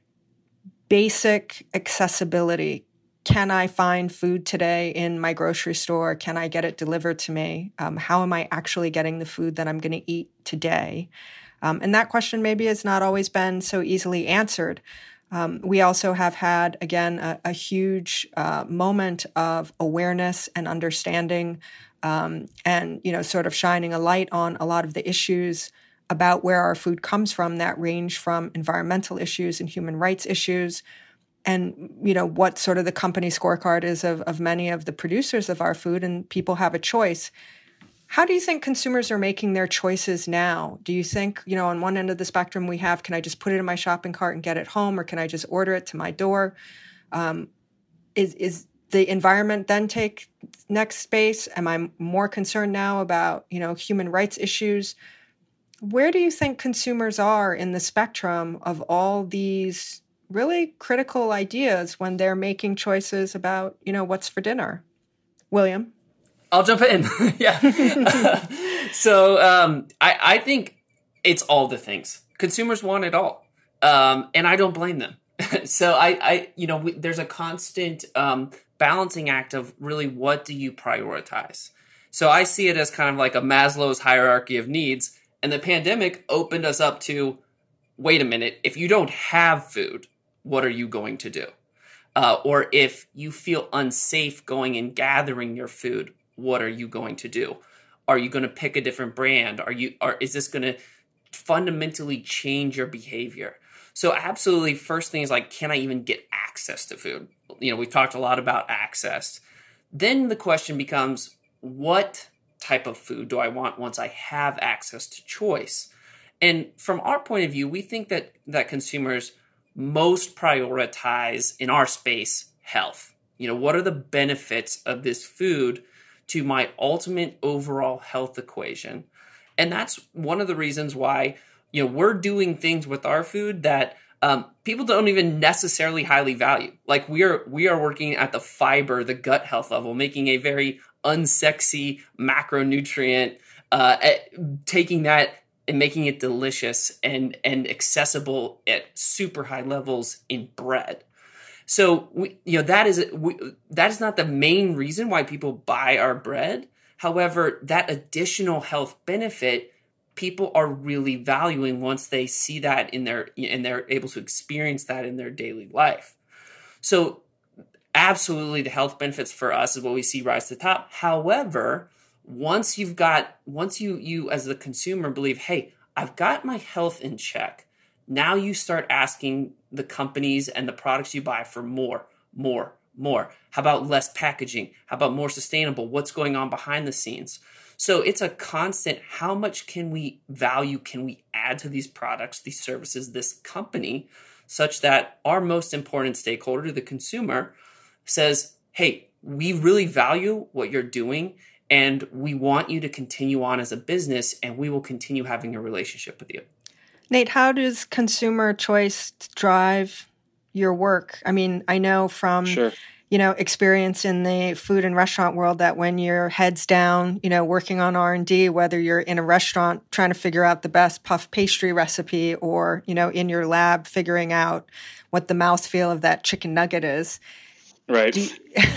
basic accessibility. Can I find food today in my grocery store? Can I get it delivered to me? Um, how am I actually getting the food that I'm going to eat today? Um, and that question maybe has not always been so easily answered. Um, we also have had, again, a, a huge uh, moment of awareness and understanding, um, and, you know, sort of shining a light on a lot of the issues about where our food comes from that range from environmental issues and human rights issues, and, you know, what sort of the company scorecard is of, of many of the producers of our food, and people have a choice. How do you think consumers are making their choices now? Do you think, you know, on one end of the spectrum we have, can I just put it in my shopping cart and get it home, or can I just order it to my door? Um, is is the environment then take next space? Am I more concerned now about, you know, human rights issues? Where do you think consumers are in the spectrum of all these really critical ideas when they're making choices about, you know, what's for dinner? William? I'll jump in. yeah. so um, I, I think it's all the things. Consumers want it all. Um, and I don't blame them. so I, I, you know, we, there's a constant um, balancing act of really what do you prioritize? So I see it as kind of like a Maslow's hierarchy of needs. And the pandemic opened us up to, wait a minute, if you don't have food, what are you going to do? Uh, or if you feel unsafe going and gathering your food, what are you going to do? Are you going to pick a different brand? Are you, or is this going to fundamentally change your behavior? So absolutely, first thing is like, can I even get access to food? You know, we've talked a lot about access. Then the question becomes, what type of food do I want once I have access to choice? And from our point of view, we think that that consumers most prioritize in our space health. You know, what are the benefits of this food to my ultimate overall health equation? And that's one of the reasons why, you know, we're doing things with our food that um, people don't even necessarily highly value. Like we are, we are working at the fiber, the gut health level, making a very unsexy macronutrient, uh, at, taking that and making it delicious and, and accessible at super high levels in bread. So we, you know, that is we, that is not the main reason why people buy our bread. However, that additional health benefit people are really valuing once they see that in their and they're able to experience that in their daily life. So, absolutely, the health benefits for us is what we see rise to the top. However, once you've got once you you as the consumer believe, hey, I've got my health in check. Now you start asking the companies and the products you buy for more, more, more. How about less packaging? How about more sustainable? What's going on behind the scenes? So it's a constant, how much can we value, can we add to these products, these services, this company, such that our most important stakeholder, the consumer, says, hey, we really value what you're doing and we want you to continue on as a business and we will continue having a relationship with you. Nate, how does consumer choice drive your work? I mean, I know from Sure. you know, experience in the food and restaurant world that when you're heads down, you know, working on R and D, whether you're in a restaurant trying to figure out the best puff pastry recipe or, you know, in your lab figuring out what the mouthfeel of that chicken nugget is. Right. You-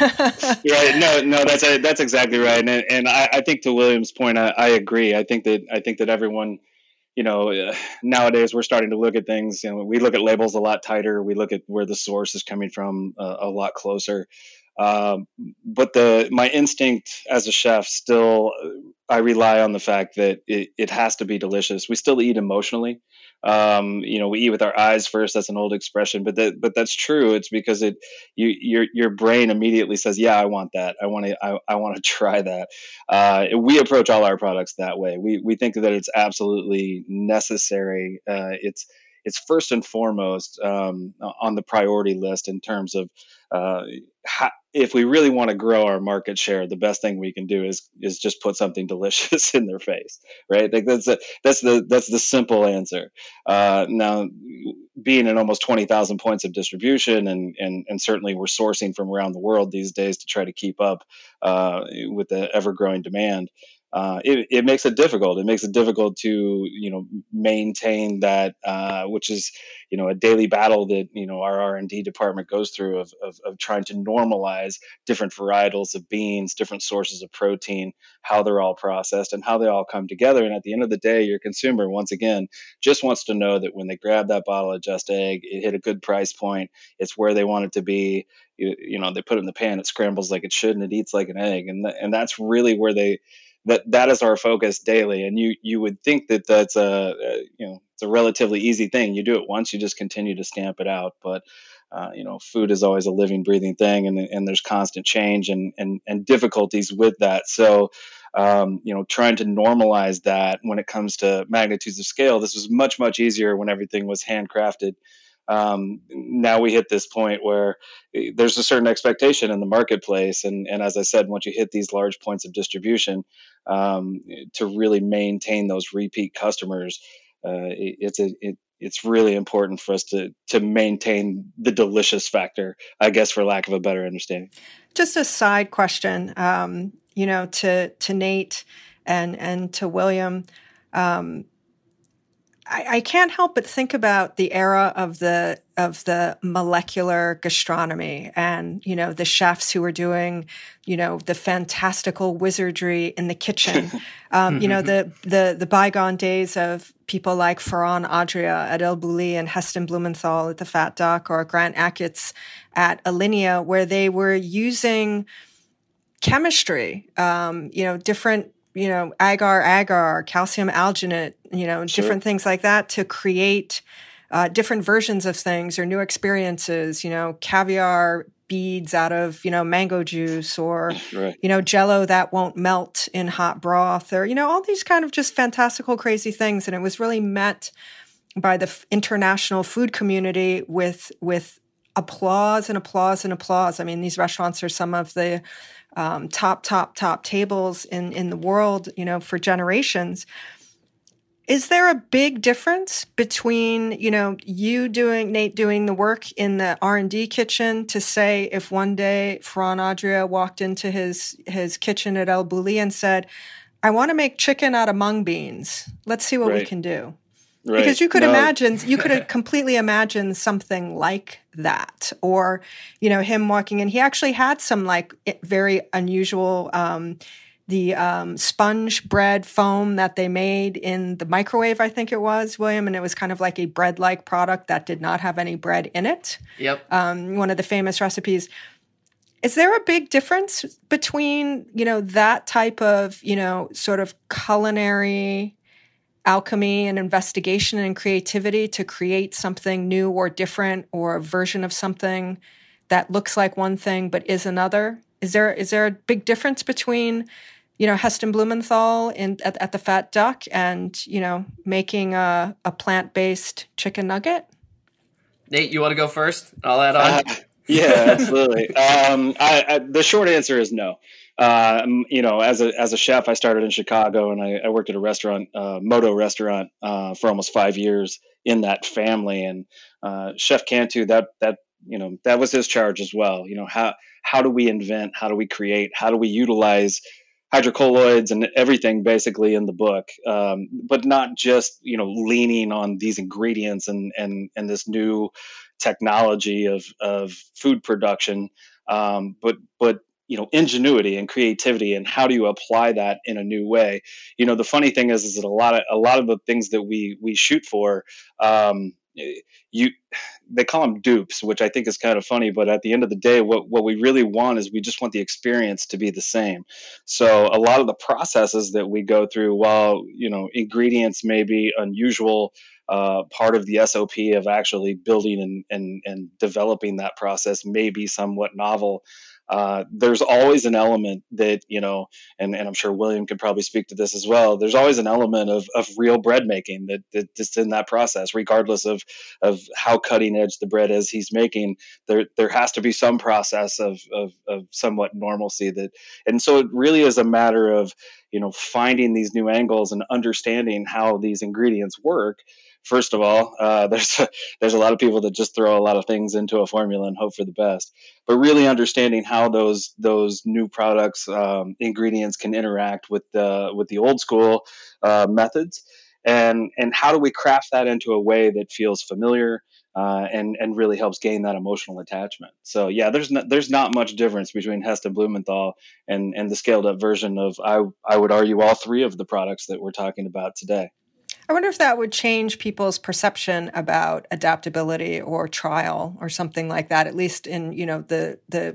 right. No, no, that's a, that's exactly right. And, and I, I think to William's point, I, I agree. I think that, I think that everyone, you know, uh, nowadays we're starting to look at things, you know, we look at labels a lot tighter. We look at where the source is coming from uh, a lot closer. Um, but the, my instinct as a chef still, I rely on the fact that it, it has to be delicious. We still eat emotionally. Um, you know, we eat with our eyes first. That's an old expression, but that, but that's true. It's because it, you, your, your brain immediately says, yeah, I want that. I want to, I, I want to try that. Uh, we approach all our products that way. We, we think that it's absolutely necessary. Uh, it's, it's first and foremost, um, on the priority list in terms of, uh, how, if we really want to grow our market share, the best thing we can do is is just put something delicious in their face, right? Like that's a, that's the that's the simple answer. Uh, now, being in almost twenty thousand points of distribution, and and and certainly we're sourcing from around the world these days to try to keep up uh, with the ever growing demand. Uh, it, it makes it difficult. It makes it difficult to, you know, maintain that, uh, which is, you know, a daily battle that, you know, our R and D department goes through of, of, of trying to normalize different varietals of beans, different sources of protein, how they're all processed and how they all come together. And at the end of the day, your consumer, once again, just wants to know that when they grab that bottle of Just Egg, it hit a good price point. It's where they want it to be. You, you know, they put it in the pan, it scrambles like it should, and it eats like an egg. And, th- and that's really where they, that that is our focus daily. And you you would think that that's a, a you know it's a relatively easy thing. You do it once, you just continue to stamp it out. But uh, you know, food is always a living, breathing thing, and and there's constant change and and and difficulties with that. So um, you know, trying to normalize that when it comes to magnitudes of scale, this was much much easier when everything was handcrafted. Um, now we hit this point where there's a certain expectation in the marketplace. And, and as I said, once you hit these large points of distribution, um, to really maintain those repeat customers, uh, it, it's a, it, it's really important for us to, to maintain the delicious factor, I guess, for lack of a better understanding. Just a side question, um, you know, to, to Nate and, and to William, um, I, I can't help but think about the era of the of the molecular gastronomy and, you know, the chefs who were doing, you know, the fantastical wizardry in the kitchen. Um, you know, the, the the bygone days of people like Ferran Adria at El Bulli and Heston Blumenthal at the Fat Duck or Grant Achatz at Alinea, where they were using chemistry, um, you know, different you know, agar, agar, calcium alginate, you know, Sure. different things like that to create uh, different versions of things or new experiences, you know, caviar beads out of, you know, mango juice or, Right. you know, Jell-O that won't melt in hot broth or, you know, all these kind of just fantastical, crazy things. And it was really met by the f- international food community with, with applause and applause and applause. I mean, these restaurants are some of the Um, top, top, top tables in, in the world, you know, for generations. Is there a big difference between, you know, you doing, Nate, doing the work in the R and D kitchen to say if one day Ferran Adria walked into his, his kitchen at El Bulli and said, I want to make chicken out of mung beans. Let's see what Right. we can do. Right. Because you could No. imagine, you could completely imagine something like that. Or, you know, him walking in. He actually had some like very unusual, um, the um, sponge bread foam that they made in the microwave, I think it was, William. And it was kind of like a bread-like product that did not have any bread in it. Yep. Um, one of the famous recipes. Is there a big difference between, you know, that type of, you know, sort of culinary alchemy and investigation and creativity to create something new or different or a version of something that looks like one thing but is another? Is there is there a big difference between, you know, Heston Blumenthal in, at, at the Fat Duck and, you know, making a, a plant-based chicken nugget? Nate, you want to go first? I'll add on. Uh, yeah, absolutely. um, I, I, the short answer is no. uh, you know, as a as a chef, I started in Chicago, and I, I worked at a restaurant, uh, Moto restaurant, uh, for almost five years in that family. And uh, Chef Cantu, that that you know, that was his charge as well. You know, how how do we invent? How do we create? How do we utilize hydrocolloids and everything basically in the book, um, but not just, you know, leaning on these ingredients and and and this new technology of of food production, um, but but you know, ingenuity and creativity, and how do you apply that in a new way? You know, the funny thing is, is that a lot of a lot of the things that we we shoot for, um, you they call them dupes, which I think is kind of funny. But at the end of the day, what what we really want is we just want the experience to be the same. So a lot of the processes that we go through, while, you know, ingredients may be unusual, uh, part of the S O P of actually building and and and developing that process may be somewhat novel. Uh, there's always an element that, you know, and, and I'm sure William could probably speak to this as well. There's always an element of, of real bread making that, that that's in that process, regardless of, of how cutting edge the bread is he's making. There, there has to be some process of, of, of somewhat normalcy that, and so it really is a matter of, you know, finding these new angles and understanding how these ingredients work. First of all, uh, there's a, there's a lot of people that just throw a lot of things into a formula and hope for the best. But really understanding how those those new products, um, ingredients can interact with the with the old school uh, methods, and and how do we craft that into a way that feels familiar, uh, and and really helps gain that emotional attachment. So yeah, there's not, there's not much difference between Heston Blumenthal and and the scaled up version of, I I would argue, all three of the products that we're talking about today. I wonder if that would change people's perception about adaptability or trial or something like that, at least in, you know, the the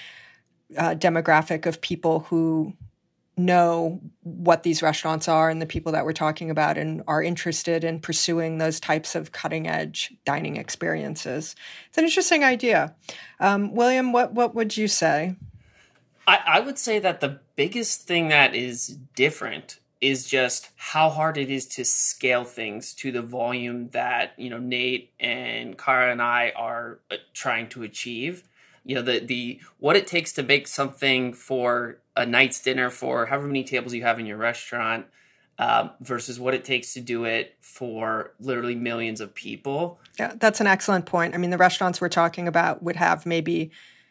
uh, demographic of people who know what these restaurants are and the people that we're talking about and are interested in pursuing those types of cutting edge dining experiences. It's an interesting idea. Um, William, what, what would you say? I, I would say that the biggest thing that is different is just how hard it is to scale things to the volume that, you know, Nate and Cara and I are trying to achieve. You know, the the what it takes to make something for a night's dinner for however many tables you have in your restaurant, um, versus what it takes to do it for literally millions of people. Yeah, that's an excellent point. I mean, the restaurants we're talking about would have maybe,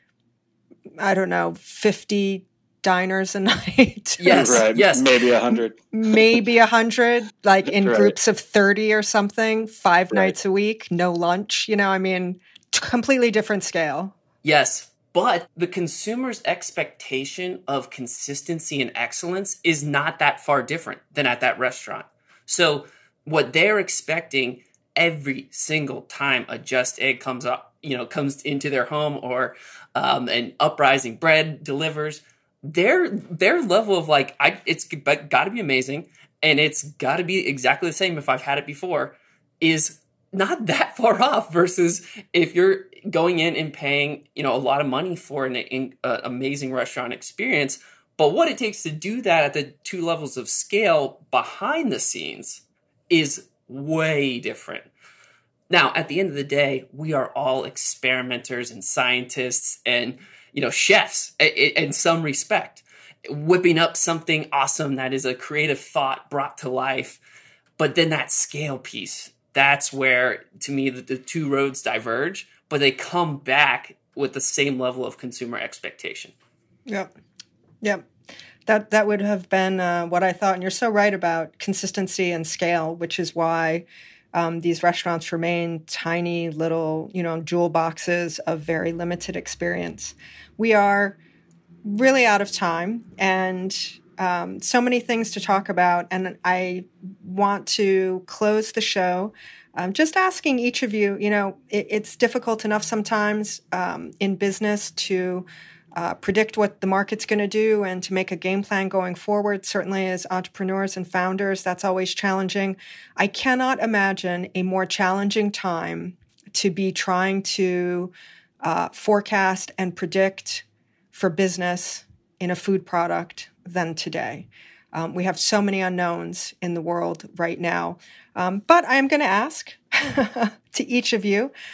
I don't know, fifty diners a night. Yes, right. Yes. Maybe a hundred. Maybe a hundred, like in right. groups of thirty or something, five right. nights a week, no lunch. You know, I mean, completely different scale. Yes, but the consumer's expectation of consistency and excellence is not that far different than at that restaurant. So what they're expecting every single time a Just Egg comes up, you know, comes into their home, or um, an Uprising Bread delivers, their their level of like, I it's got to be amazing, and it's got to be exactly the same if I've had it before, is not that far off versus if you're going in and paying, you know, a lot of money for an, an uh, amazing restaurant experience. But what it takes to do that at the two levels of scale behind the scenes is way different. Now, at the end of the day, we are all experimenters and scientists and, you know, chefs in some respect, whipping up something awesome that is a creative thought brought to life. But then that scale piece, that's where, to me, the, the two roads diverge, but they come back with the same level of consumer expectation. Yep. Yep. That that would have been uh, what I thought. And you're so right about consistency and scale, which is why um, these restaurants remain tiny little, you know, jewel boxes of very limited experience. We are really out of time, and Um, so many things to talk about, and I want to close the show um, just asking each of you, you know, it, it's difficult enough sometimes um, in business to uh, predict what the market's going to do and to make a game plan going forward. Certainly as entrepreneurs and founders, that's always challenging. I cannot imagine a more challenging time to be trying to uh, forecast and predict for business in a food product than today. Um, we have so many unknowns in the world right now. Um, but I'm going to ask to each of you,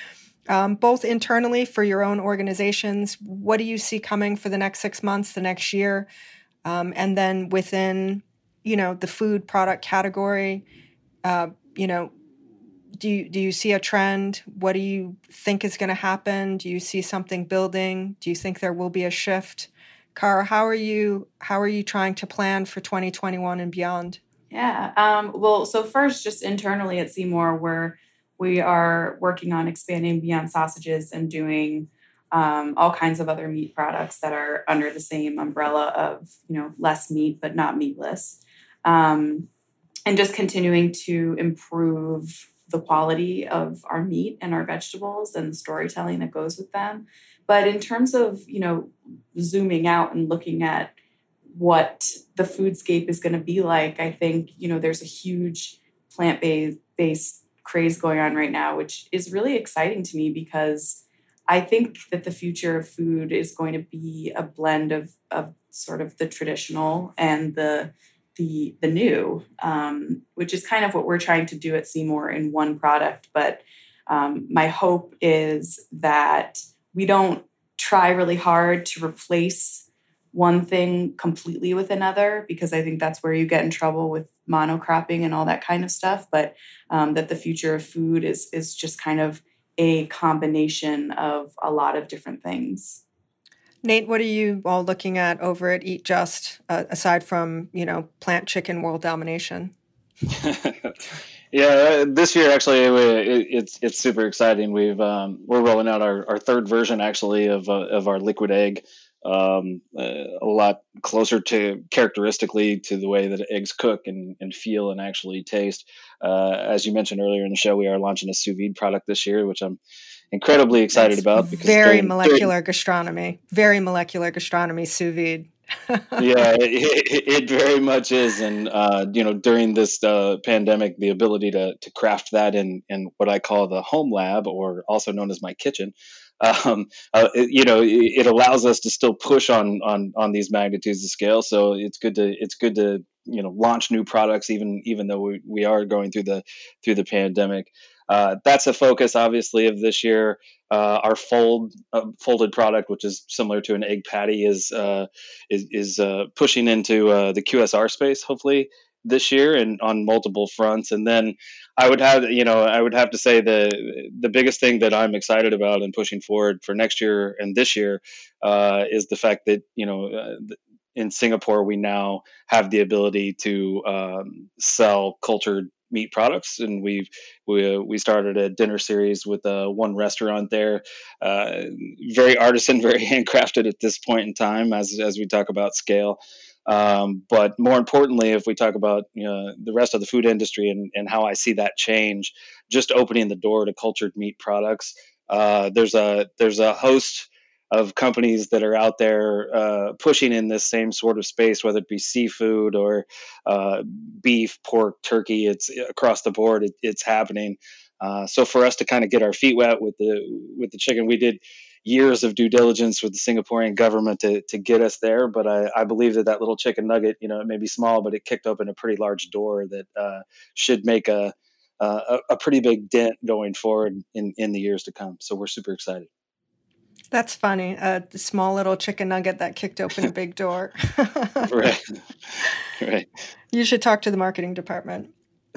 um, both internally for your own organizations. What do you see coming for the next six months, the next year? Um, and then within, you know, the food product category, uh, you know, do you, do you see a trend? What do you think is going to happen? Do you see something building? Do you think there will be a shift? Cara, how are you, how are you trying to plan for twenty twenty-one and beyond? Yeah. Um, well, so first, just internally at Seymour, we're we are working on expanding beyond sausages and doing um, all kinds of other meat products that are under the same umbrella of, you know, less meat, but not meatless. Um, and just continuing to improve the quality of our meat and our vegetables and the storytelling that goes with them. But in terms of, you know, zooming out and looking at what the foodscape is going to be like, I think, you know, there's a huge plant-based based craze going on right now, which is really exciting to me because I think that the future of food is going to be a blend of, of sort of the traditional and the the the new, um, which is kind of what we're trying to do at Seymour in one product. But um, my hope is that we don't try really hard to replace one thing completely with another, because I think that's where you get in trouble with monocropping and all that kind of stuff. But um, that the future of food is is just kind of a combination of a lot of different things. Nate, what are you all looking at over at Eat Just, uh, aside from, you know, plant chicken world domination? Yeah, this year actually it, it's it's super exciting. We've um, we're rolling out our, our third version actually of uh, of our liquid egg, um, uh, a lot closer to characteristically to the way that eggs cook and, and feel and actually taste. Uh, as you mentioned earlier in the show, we are launching a sous vide product this year, which I'm incredibly excited That's about. Because very during, molecular during, gastronomy, very molecular gastronomy sous vide. yeah, it, it, it very much is. And, uh, you know, during this uh, pandemic, the ability to to craft that in, in what I call the home lab, or also known as my kitchen, um, uh, it, you know, it, it allows us to still push on, on, on these magnitudes of scale. So it's good to, it's good to, you know, launch new products, even, even though we, we are going through the, through the pandemic. Uh, that's a focus, obviously, of this year. Uh, our fold uh, folded product, which is similar to an egg patty, is uh, is, is uh, pushing into uh, the Q S R space, hopefully this year, and on multiple fronts. And then I would have, you know, I would have to say the the biggest thing that I'm excited about and pushing forward for next year and this year uh, is the fact that, you know, uh, in Singapore we now have the ability to um, sell cultured meat products, and we've we we started a dinner series with uh, one restaurant there, uh, very artisan, very handcrafted at this point in time, as as we talk about scale. Um, but more importantly, if we talk about, you know, the rest of the food industry and, and how I see that change, just opening the door to cultured meat products, uh, there's a there's a host of companies that are out there uh, pushing in this same sort of space, whether it be seafood or uh, beef, pork, turkey. It's across the board. It, it's happening. Uh, so for us to kind of get our feet wet with the with the chicken, we did years of due diligence with the Singaporean government to to get us there. But I, I believe that that little chicken nugget, you know, it may be small, but it kicked open a pretty large door that uh, should make a, a a pretty big dent going forward in in the years to come. So we're super excited. That's funny. Uh, the small little chicken nugget that kicked open a big door. Right. Right. You should talk to the marketing department.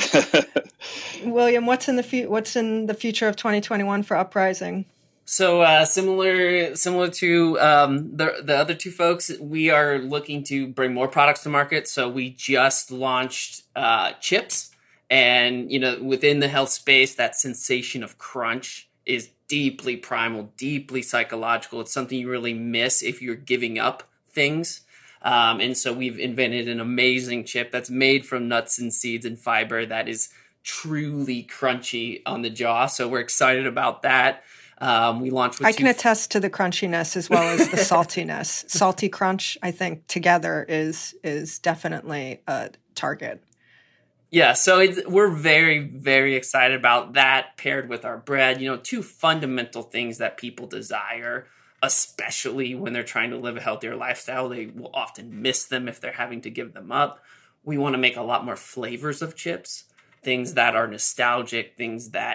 William, what's in the fu- what's in the future of twenty twenty-one for Uprising? So uh, similar similar to um, the the other two folks, we are looking to bring more products to market. So we just launched uh, chips, and you know, within the health space, that sensation of crunch is deeply primal, deeply psychological. It's something you really miss if you're giving up things. Um, and so we've invented an amazing chip that's made from nuts and seeds and fiber that is truly crunchy on the jaw. So we're excited about that. Um, we launched with I can two- attest to the crunchiness as well as the saltiness. Salty crunch, I think, together is is definitely a target. Yeah, so it's, we're very, very excited about that paired with our bread. You know, two fundamental things that people desire, especially when they're trying to live a healthier lifestyle. They will often miss them if they're having to give them up. We want to make a lot more flavors of chips, things that are nostalgic, things that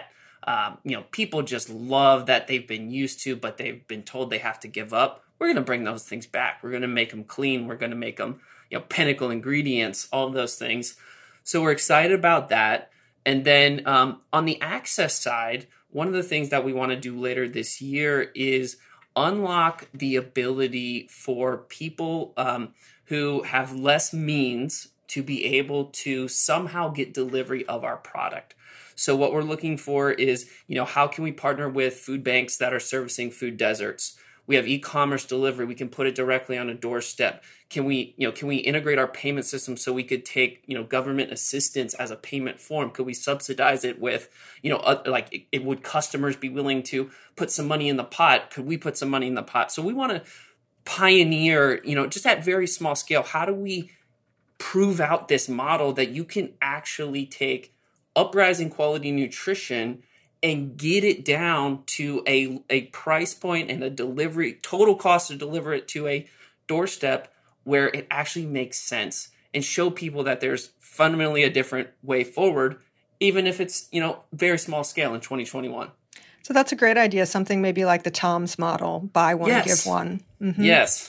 um, you know, people just love that they've been used to, but they've been told they have to give up. We're going to bring those things back. We're going to make them clean. We're going to make them, you know, pinnacle ingredients, all of those things. So we're excited about that. And then um, on the access side, one of the things that we want to do later this year is unlock the ability for people um, who have less means to be able to somehow get delivery of our product. So what we're looking for is, you know, how can we partner with food banks that are servicing food deserts? We have e-commerce delivery. We can put it directly on a doorstep. Can we, you know, can we integrate our payment system so we could take, you know, government assistance as a payment form? Could we subsidize it with, you know, uh, like it, it, would customers be willing to put some money in the pot? Could we put some money in the pot? So we want to pioneer, you know, just at very small scale. How do we prove out this model that you can actually take Uprising quality nutrition and get it down to a, a price point and a delivery, total cost to deliver it to a doorstep where it actually makes sense, and show people that there's fundamentally a different way forward, even if it's, you know, very small scale in twenty twenty-one. So that's a great idea. Something maybe like the Tom's model, buy one, yes. give one. Mm-hmm. Yes.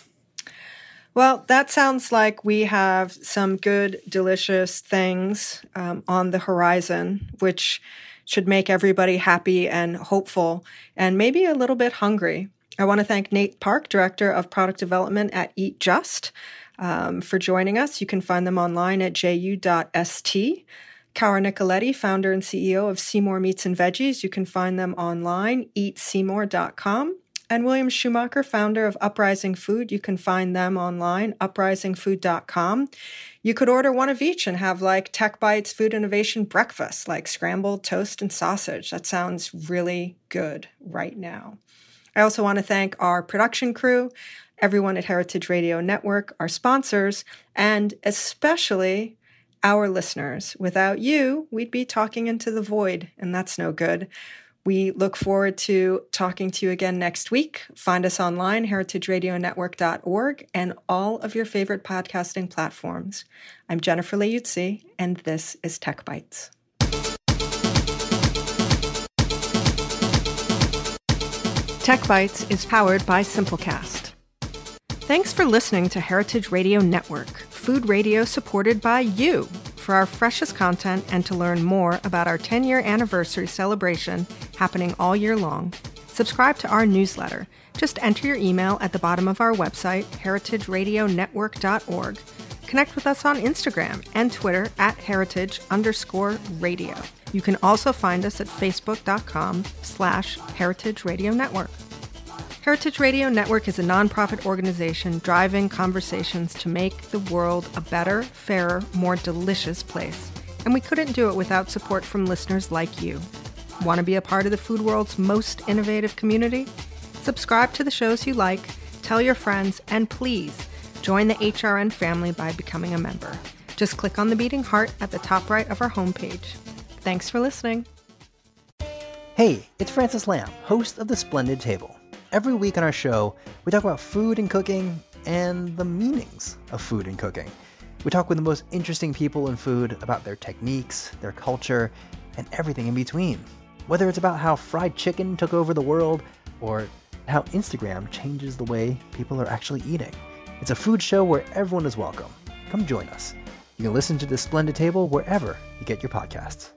Well, that sounds like we have some good, delicious things um, on the horizon, which should make everybody happy and hopeful and maybe a little bit hungry. I want to thank Nate Park, Director of Product Development at Eat Just, um, for joining us. You can find them online at j u dot s t. Cara Nicoletti, founder and C E O of Seymour Meats and Veggies. You can find them online, eat seymour dot com. And William Schumacher, founder of Uprising Food. You can find them online, uprising food dot com. You could order one of each and have like Tech Bites Food Innovation breakfast, like scrambled toast and sausage. That sounds really good right now. I also want to thank our production crew, everyone at Heritage Radio Network, our sponsors, and especially our listeners. Without you, we'd be talking into the void, and that's no good. We look forward to talking to you again next week. Find us online, heritage radio network dot org, and all of your favorite podcasting platforms. I'm Jennifer Leuzzi, and this is Tech Bites. Tech Bites is powered by Simplecast. Thanks for listening to Heritage Radio Network, food radio supported by you. For our freshest content and to learn more about our ten-year anniversary celebration happening all year long, subscribe to our newsletter. Just enter your email at the bottom of our website, heritage radio network dot org. Connect with us on Instagram and Twitter at heritage underscore radio. You can also find us at facebook.com slash heritage radio network. Heritage Radio Network is a nonprofit organization driving conversations to make the world a better, fairer, more delicious place. And we couldn't do it without support from listeners like you. Want to be a part of the food world's most innovative community? Subscribe to the shows you like, tell your friends, and please join the H R N family by becoming a member. Just click on the beating heart at the top right of our homepage. Thanks for listening. Hey, it's Francis Lamb, host of The Splendid Table. Every week on our show, we talk about food and cooking and the meanings of food and cooking. We talk with the most interesting people in food about their techniques, their culture, and everything in between. Whether it's about how fried chicken took over the world or how Instagram changes the way people are actually eating. It's a food show where everyone is welcome. Come join us. You can listen to The Splendid Table wherever you get your podcasts.